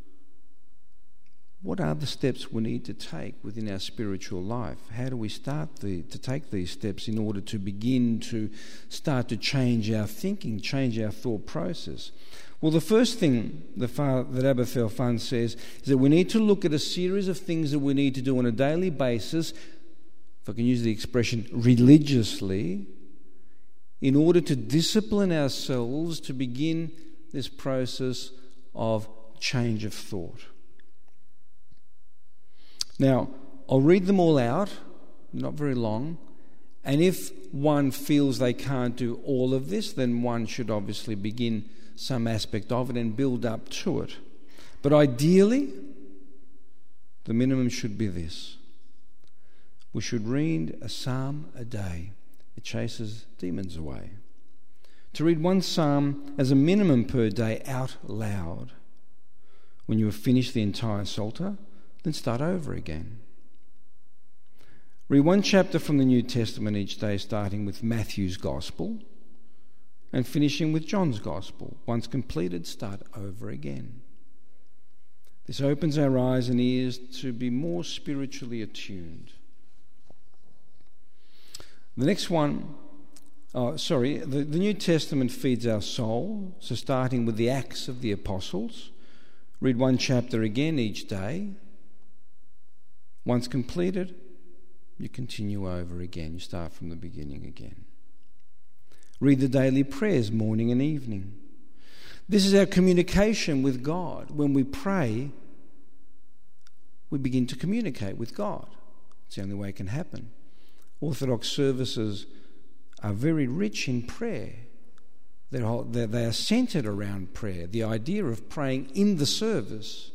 What are the steps we need to take within our spiritual life? How do we start to take these steps in order to begin to start to change our thinking, change our thought process? Well, the first thing that Abba Theophan says is that we need to look at a series of things that we need to do on a daily basis, if I can use the expression religiously, in order to discipline ourselves to begin this process of change of thought. Now, I'll read them all out, not very long, and if one feels they can't do all of this, then one should obviously begin some aspect of it and build up to it. But ideally, the minimum should be this. We should read a psalm a day. It chases demons away. To read one psalm as a minimum per day out loud. When you have finished the entire Psalter, then start over again. Read one chapter from the New Testament each day, starting with Matthew's Gospel and finishing with John's Gospel. Once completed, start over again. This opens our eyes and ears to be more spiritually attuned. The next one, the New Testament feeds our soul, so starting with the Acts of the Apostles, read one chapter again each day. Once completed, you continue over again. You start from the beginning again. Read the daily prayers morning and evening. This is our communication with God. When we pray, we begin to communicate with God. It's the only way it can happen. Orthodox services are very rich in prayer. They are centered around prayer, the idea of praying in the service.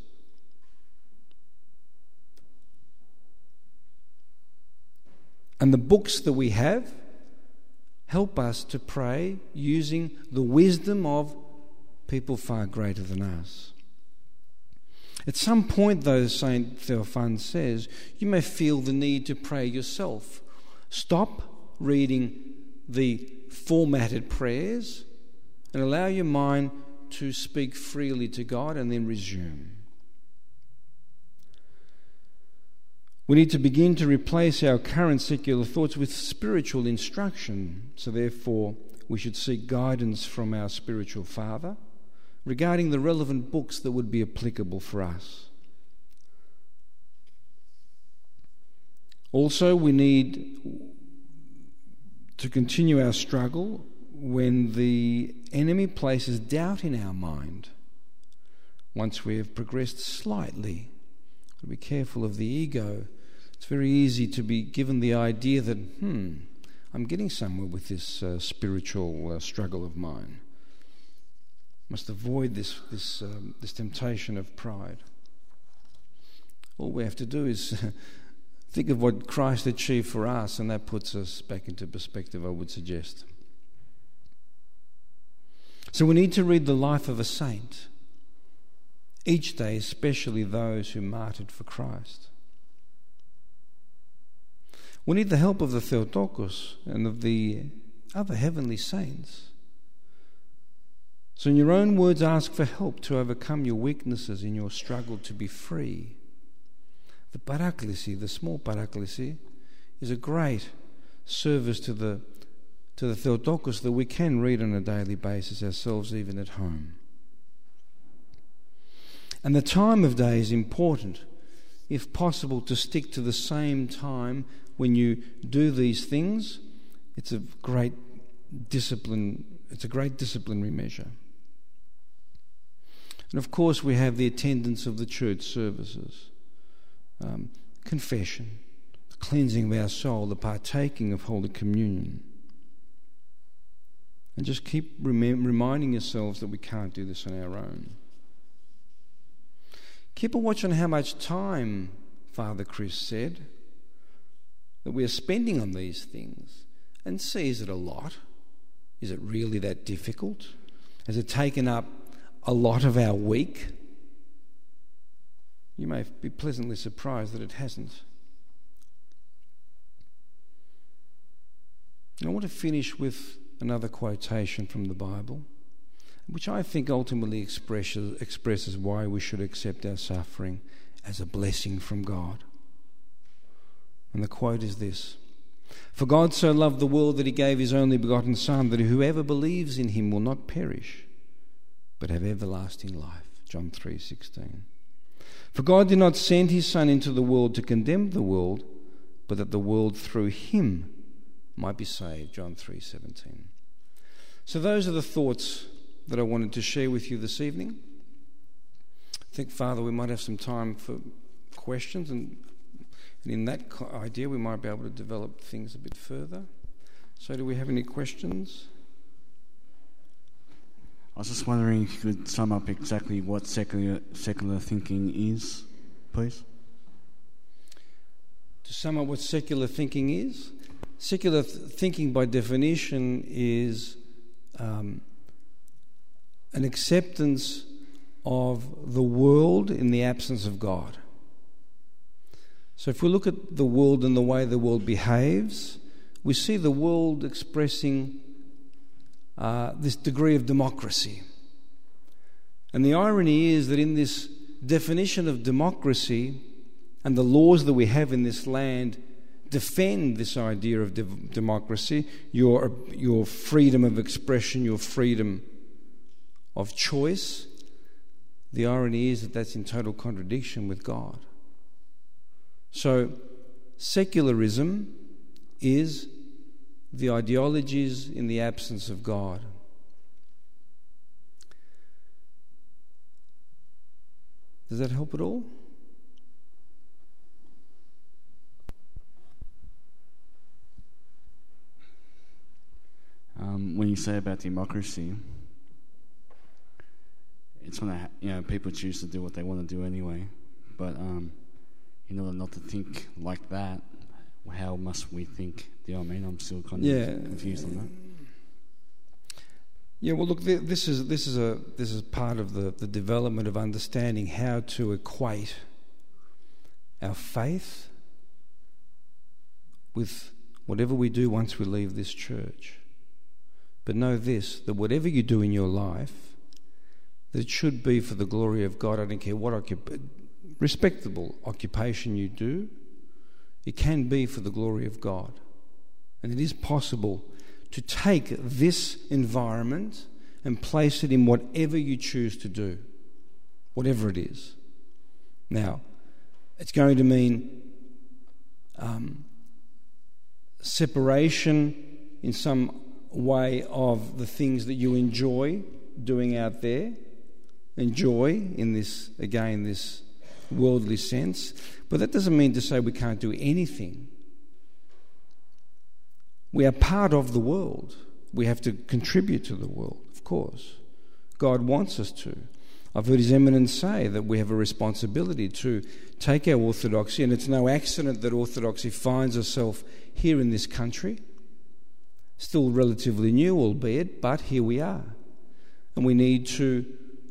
And the books that we have help us to pray using the wisdom of people far greater than us. At some point, though, St. Theophan says, you may feel the need to pray yourself. Stop reading the formatted prayers and allow your mind to speak freely to God, and then resume. We need to begin to replace our current secular thoughts with spiritual instruction. So therefore, we should seek guidance from our spiritual father regarding the relevant books that would be applicable for us. Also, we need to continue our struggle when the enemy places doubt in our mind. Once we have progressed slightly, be careful of the ego. It's very easy to be given the idea that, I'm getting somewhere with this spiritual struggle of mine. Must avoid this temptation of pride. All we have to do is think of what Christ achieved for us, and that puts us back into perspective, I would suggest. So we need to read the life of a saint each day, especially those who martyred for Christ. We need the help of the Theotokos and of the other heavenly saints. So in your own words, ask for help to overcome your weaknesses in your struggle to be free. The Paraklisi, the small Paraklisi, is a great service to the Theotokos that we can read on a daily basis ourselves, even at home. And the time of day is important. If possible, to stick to the same time when you do these things. It's a great discipline. It's a great disciplinary measure. And of course, we have the attendance of the church services, confession, the cleansing of our soul, the partaking of Holy Communion. And just keep reminding yourselves that we can't do this on our own. Keep a watch on how much time, Father Chris said, that we are spending on these things, and see, is it a lot? Is it really that difficult? Has it taken up a lot of our week? You may be pleasantly surprised that it hasn't. And I want to finish with another quotation from the Bible, which I think ultimately expresses why we should accept our suffering as a blessing from God. And the quote is this: "For God so loved the world that he gave his only begotten Son, that whoever believes in him will not perish, but have everlasting life." John 3:16. "For God did not send his Son into the world to condemn the world, but that the world through him might be saved." John 3:17. So those are the thoughts that I wanted to share with you this evening. I think, Father, we might have some time for questions, and in that idea we might be able to develop things a bit further. So do we have any questions? I was just wondering if you could sum up exactly what secular thinking is, please. To sum up what secular thinking is? Secular thinking by definition is an acceptance of the world in the absence of God. So if we look at the world and the way the world behaves, we see the world expressing this degree of democracy. And the irony is that in this definition of democracy and the laws that we have in this land defend this idea of democracy, your freedom of expression, your freedom of choice. The irony is that that's in total contradiction with God. So secularism is the ideologies in the absence of God. Does that help at all? When you say about democracy, it's when people choose to do what they want to do anyway. But in order not to think like that, how must we think? Do you know what I mean? I'm still kind of confused on that. Yeah, well, look, this is part of the development of understanding how to equate our faith with whatever we do once we leave this church. But know this, that whatever you do in your life, that it should be for the glory of God. I don't care what respectable occupation you do, it can be for the glory of God. And it is possible to take this environment and place it in whatever you choose to do, whatever it is. Now, it's going to mean separation in some way of the things that you enjoy doing out there, enjoy in this, again, this worldly sense. But that doesn't mean to say we can't do anything. We are part of the world. We have to contribute to the world, of course. God wants us to. I've heard His Eminence say that we have a responsibility to take our orthodoxy, and it's no accident that orthodoxy finds itself here in this country. Still relatively new, albeit, but here we are. And we need to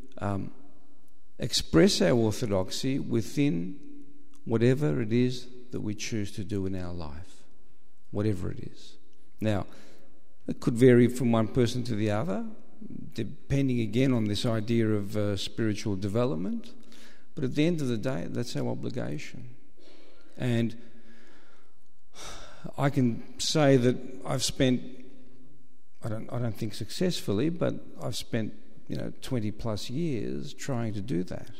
express our orthodoxy within whatever it is that we choose to do in our life, whatever it is. Now, it could vary from one person to the other, depending again on this idea of spiritual development. But at the end of the day, that's our obligation. And I can say that I've spent, I don't think successfully, but I've spent 20 plus years trying to do that.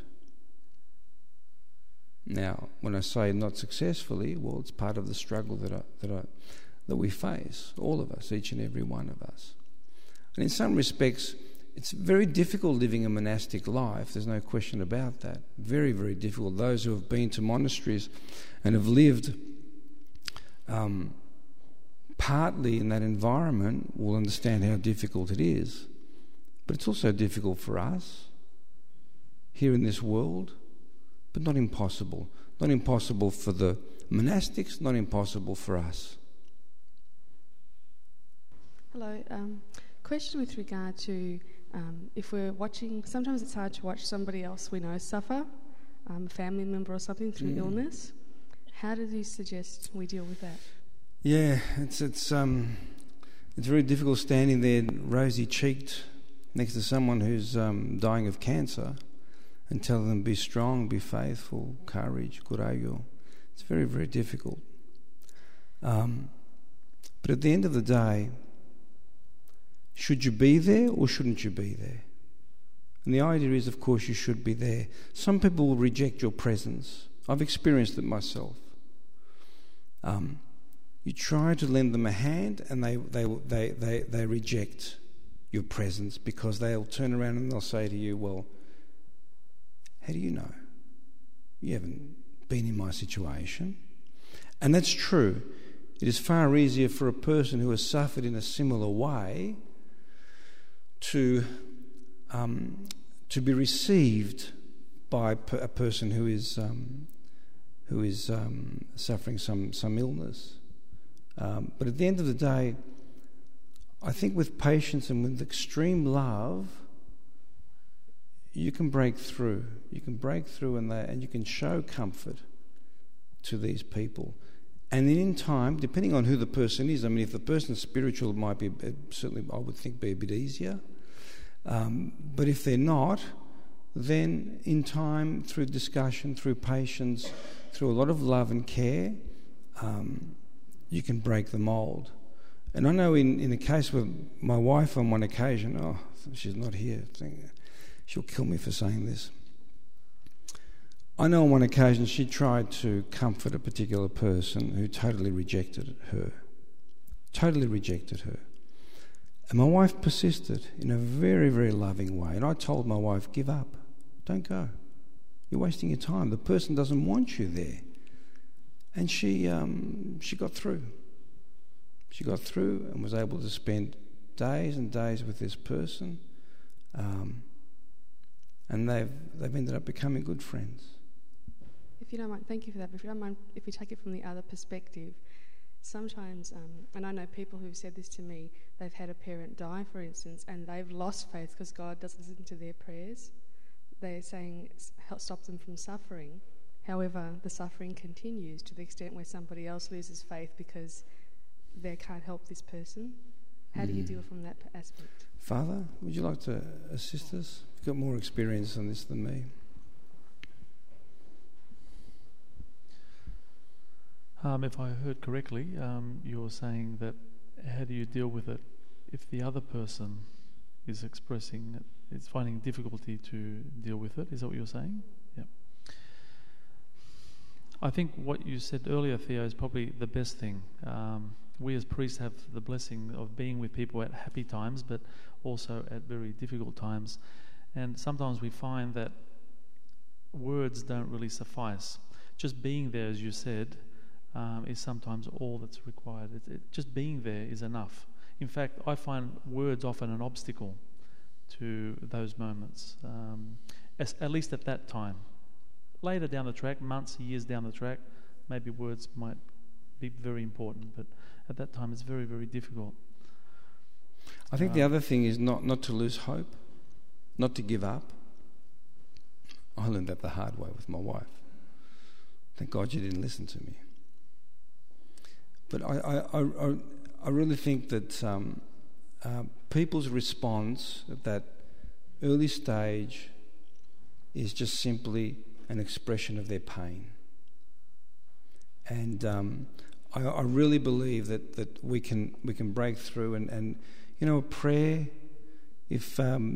Now, when I say not successfully, well, it's part of the struggle that we face, all of us, each and every one of us. And in some respects, it's very difficult living a monastic life. There's no question about that. Very, very difficult. Those who have been to monasteries and have lived partly in that environment will understand how difficult it is. But it's also difficult for us here in this world, but not impossible. Not impossible for the monastics, not impossible for us. Hello. Question with regard to if we're watching, sometimes it's hard to watch somebody else we know suffer, a family member or something through illness. How do you suggest we deal with that? Yeah, it's very difficult standing there rosy-cheeked next to someone who's dying of cancer and telling them be strong, be faithful, courage, kurayo. It's very, very difficult. But at the end of the day, should you be there or shouldn't you be there? And the idea is, of course, you should be there. Some people will reject your presence. I've experienced it myself. You try to lend them a hand and they reject your presence because they'll turn around and they'll say to you, well, how do you know? You haven't been in my situation. And that's true. It is far easier for a person who has suffered in a similar way to be received by a person who is suffering some illness. But at the end of the day, I think with patience and with extreme love, you can break through. You can break through and you can show comfort to these people. And then in time, depending on who the person is, I mean, if the person's spiritual, it might be, certainly I would think, be a bit easier. But if they're not, then in time, through discussion, through patience, through a lot of love and care, you can break the mould. And I know in the case with my wife on one occasion, she's not here, she'll kill me for saying this. I know on one occasion she tried to comfort a particular person who totally rejected her. And my wife persisted in a very, very loving way. And I told my wife, give up. Don't go. You're wasting your time. The person doesn't want you there. And she got through. She got through and was able to spend days and days with this person. And they've ended up becoming good friends. If you don't mind, thank you for that. But if you don't mind, if we take it from the other perspective, sometimes, and I know people who've said this to me, they've had a parent die, for instance, and they've lost faith because God doesn't listen to their prayers. They're saying, help stop them from suffering. However, the suffering continues to the extent where somebody else loses faith because they can't help this person. How do you deal from that aspect? Father, would you like to assist us? You've got more experience on this than me. If I heard correctly, you're saying that how do you deal with it if the other person is expressing it, is finding difficulty to deal with it? Is that what you're saying? Yeah. I think what you said earlier, Theo, is probably the best thing. We as priests have the blessing of being with people at happy times, but also at very difficult times. And sometimes we find that words don't really suffice. Just being there, as you said, is sometimes all that's required. Just being there is enough. In fact, I find words often an obstacle to those moments, at least at that time. Later down the track, months, years down the track, maybe words might be very important, but at that time it's very, very difficult. I think the other thing is not to lose hope, not to give up. I learned that the hard way with my wife. Thank God you didn't listen to me. But I really think that people's response at that early stage is just simply an expression of their pain. And I really believe that we can break through and you know, prayer. If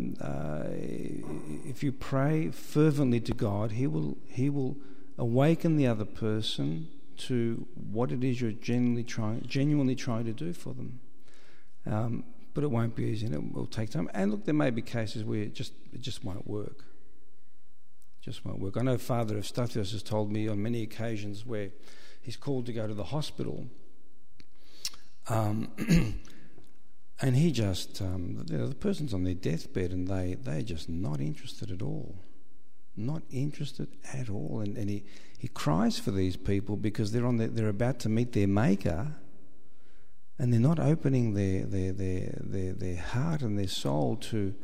you pray fervently to God, He will awaken the other person to what it is you're genuinely trying to do for them. But it won't be easy, and it will take time. And look, there may be cases where it just won't work. Just won't work. I know Father Eustathios has told me on many occasions where he's called to go to the hospital, and he just, the person's on their deathbed, and they're just not interested at all. Not interested at all. And he cries for these people because they're about to meet their Maker, and they're not opening their heart and their soul to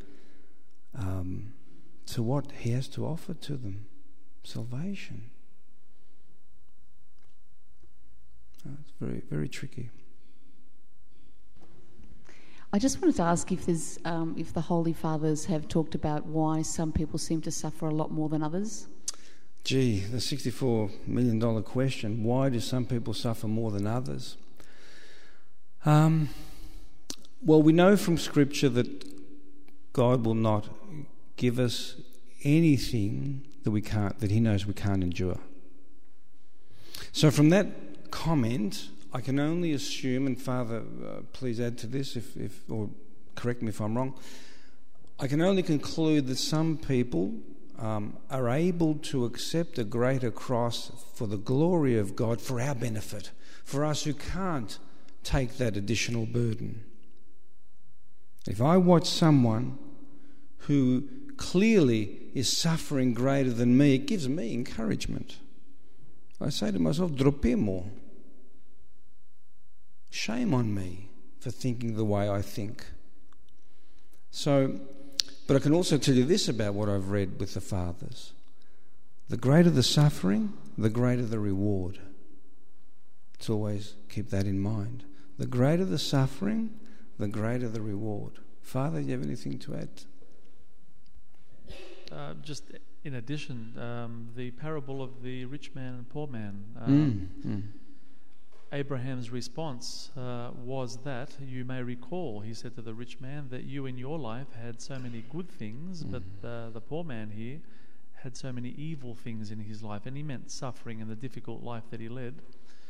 what He has to offer to them, salvation. It's very, very tricky. I just wanted to ask if the Holy Fathers have talked about why some people seem to suffer a lot more than others. Gee, the $64 million question. Why do some people suffer more than others? Well, we know from Scripture that God will not give us anything that He knows we can't endure. So from that comment, I can only assume, and Father, please add to this or correct me if I'm wrong, I can only conclude that some people are able to accept a greater cross for the glory of God, for our benefit, for us who can't take that additional burden. If I watch someone who clearly is suffering greater than me, it gives me encouragement. I say to myself, dropemo. Shame on me for thinking the way I think. So, but I can also tell you this about what I've read with the Fathers. The greater the suffering, the greater the reward. Let's always keep that in mind. The greater the suffering, the greater the reward. Father, do you have anything to add? Just in addition, the parable of the rich man and poor man. Abraham's response was that, you may recall, he said to the rich man, that you in your life had so many good things, but the poor man here had so many evil things in his life, and he meant suffering and the difficult life that he led.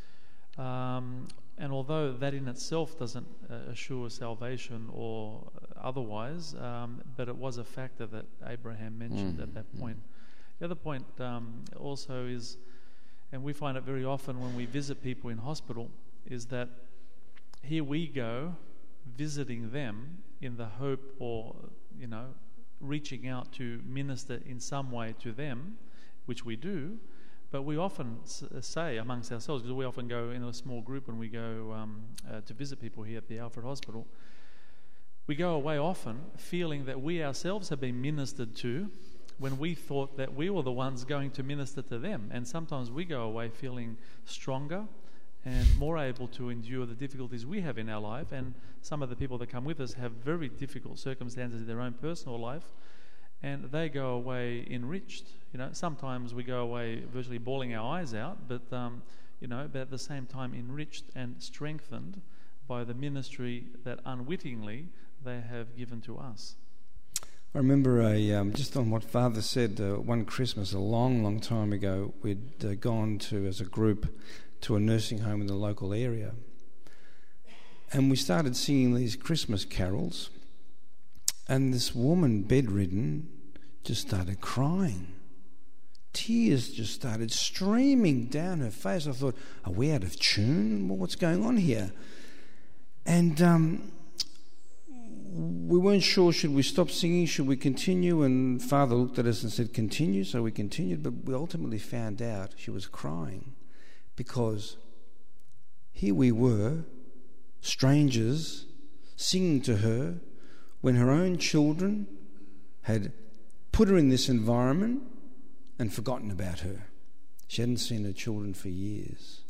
And although that in itself doesn't assure salvation or otherwise, but it was a factor that Abraham mentioned at that point. The other point also is, and we find it very often when we visit people in hospital, is that here we go visiting them in the hope or, reaching out to minister in some way to them, which we do, but we often say amongst ourselves, because we often go in a small group when we go to visit people here at the Alfred Hospital, we go away often feeling that we ourselves have been ministered to when we thought that we were the ones going to minister to them. And sometimes we go away feeling stronger and more able to endure the difficulties we have in our life. And some of the people that come with us have very difficult circumstances in their own personal life, and they go away enriched. Sometimes we go away virtually bawling our eyes out, but at the same time enriched and strengthened by the ministry that unwittingly they have given to us. I remember just on what Father said, one Christmas a long time ago, we'd gone to, as a group, to a nursing home in the local area. And we started singing these Christmas carols, and this woman, bedridden, just started crying. Tears just started streaming down her face. I thought, are we out of tune? Well, what's going on here? And we weren't sure, should we stop singing, should we continue? And Father looked at us and said, continue. So we continued, but we ultimately found out she was crying because here we were, strangers, singing to her when her own children had put her in this environment and forgotten about her. She hadn't seen her children for years.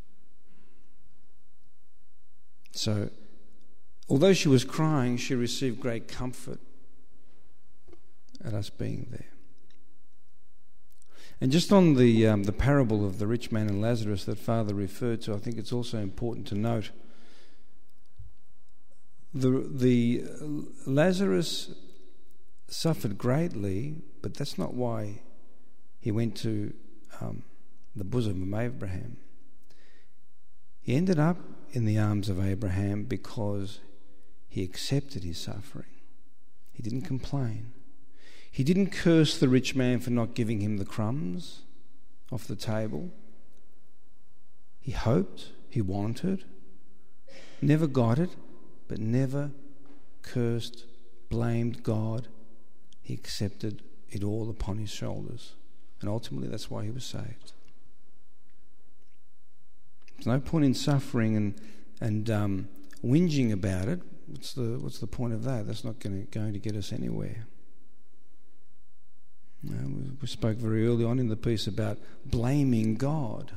So, although she was crying, she received great comfort at us being there. And just on the parable of the rich man and Lazarus that Father referred to, I think it's also important to note the Lazarus suffered greatly, but that's not why he went to the bosom of Abraham. He ended up in the arms of Abraham because he accepted his suffering. He didn't complain. He didn't curse the rich man for not giving him the crumbs off the table. He hoped, he wanted, never got it, but never cursed, blamed God. He accepted it all upon his shoulders. And ultimately that's why he was saved. There's no point in suffering and whinging about it. What's the point of that? That's not going to get us anywhere. We spoke very early on in the piece about blaming God.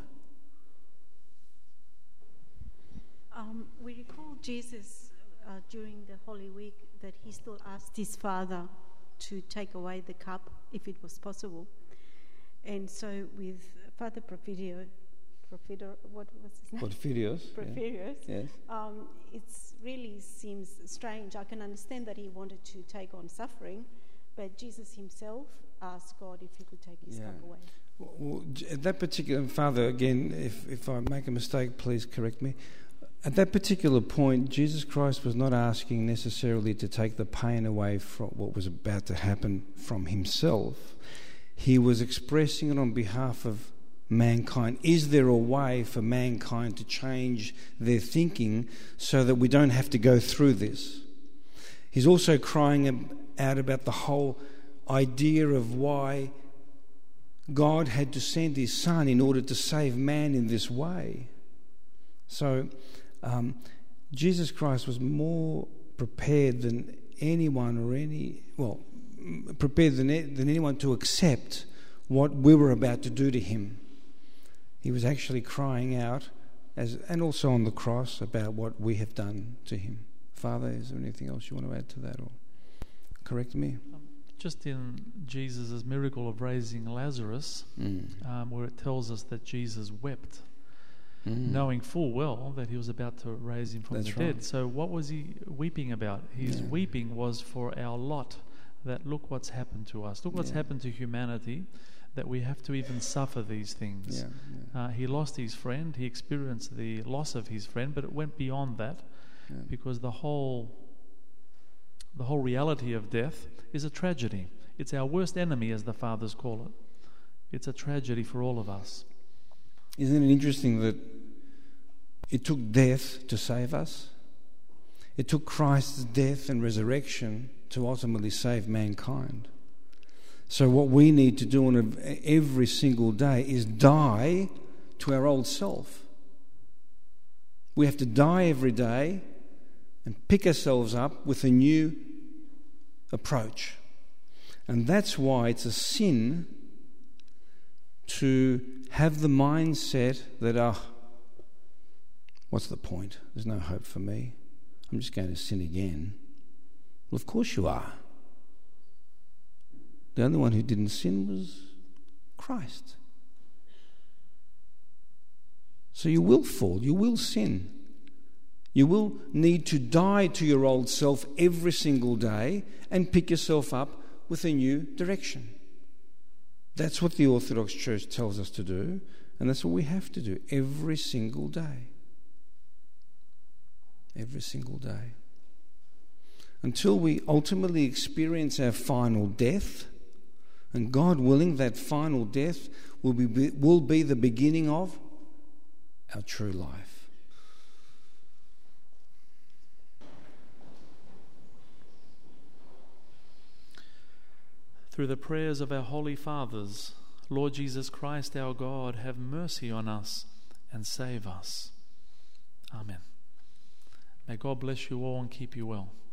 We recall Jesus during the Holy Week that he still asked his Father to take away the cup if it was possible. And so with Father Porphyrios, what was his name? Porphyrios. Yeah. Yes. It really seems strange. I can understand that he wanted to take on suffering, but Jesus himself asked God if he could take his cup away. Well, at that particular, Father, again, if I make a mistake, please correct me. At that particular point, Jesus Christ was not asking necessarily to take the pain away from what was about to happen from himself. He was expressing it on behalf of mankind. Is there a way for mankind to change their thinking so that we don't have to go through this? He's also crying out about the whole idea of why God had to send his Son in order to save man in this way. So Jesus Christ was more prepared than anyone prepared than anyone to accept what we were about to do to him. He was actually crying out, and also on the cross, about what we have done to him. Father, is there anything else you want to add to that or correct me? Just in Jesus' miracle of raising Lazarus, where it tells us that Jesus wept, knowing full well that he was about to raise him from the dead. So what was he weeping about? His weeping was for our lot, that look what's happened to us. Look what's happened to humanity, that we have to even suffer these things. He lost his friend. He experienced the loss of his friend, but it went beyond that because the whole reality of death is a tragedy. It's our worst enemy, as the fathers call it. It's a tragedy for all of us. Isn't it interesting that it took death to save us? It took Christ's death and resurrection to ultimately save mankind. So what we need to do on every single day is die to our old self. We have to die every day and pick ourselves up with a new approach. And that's why it's a sin to have the mindset that, what's the point? There's no hope for me. I'm just going to sin again. Well, of course you are. The only one who didn't sin was Christ. So you will fall, you will sin. You will need to die to your old self every single day and pick yourself up with a new direction. That's what the Orthodox Church tells us to do, and that's what we have to do every single day. Every single day. Until we ultimately experience our final death, and God willing, that final death will be the beginning of our true life. Through the prayers of our Holy Fathers, Lord Jesus Christ, our God, have mercy on us and save us. Amen. May God bless you all and keep you well.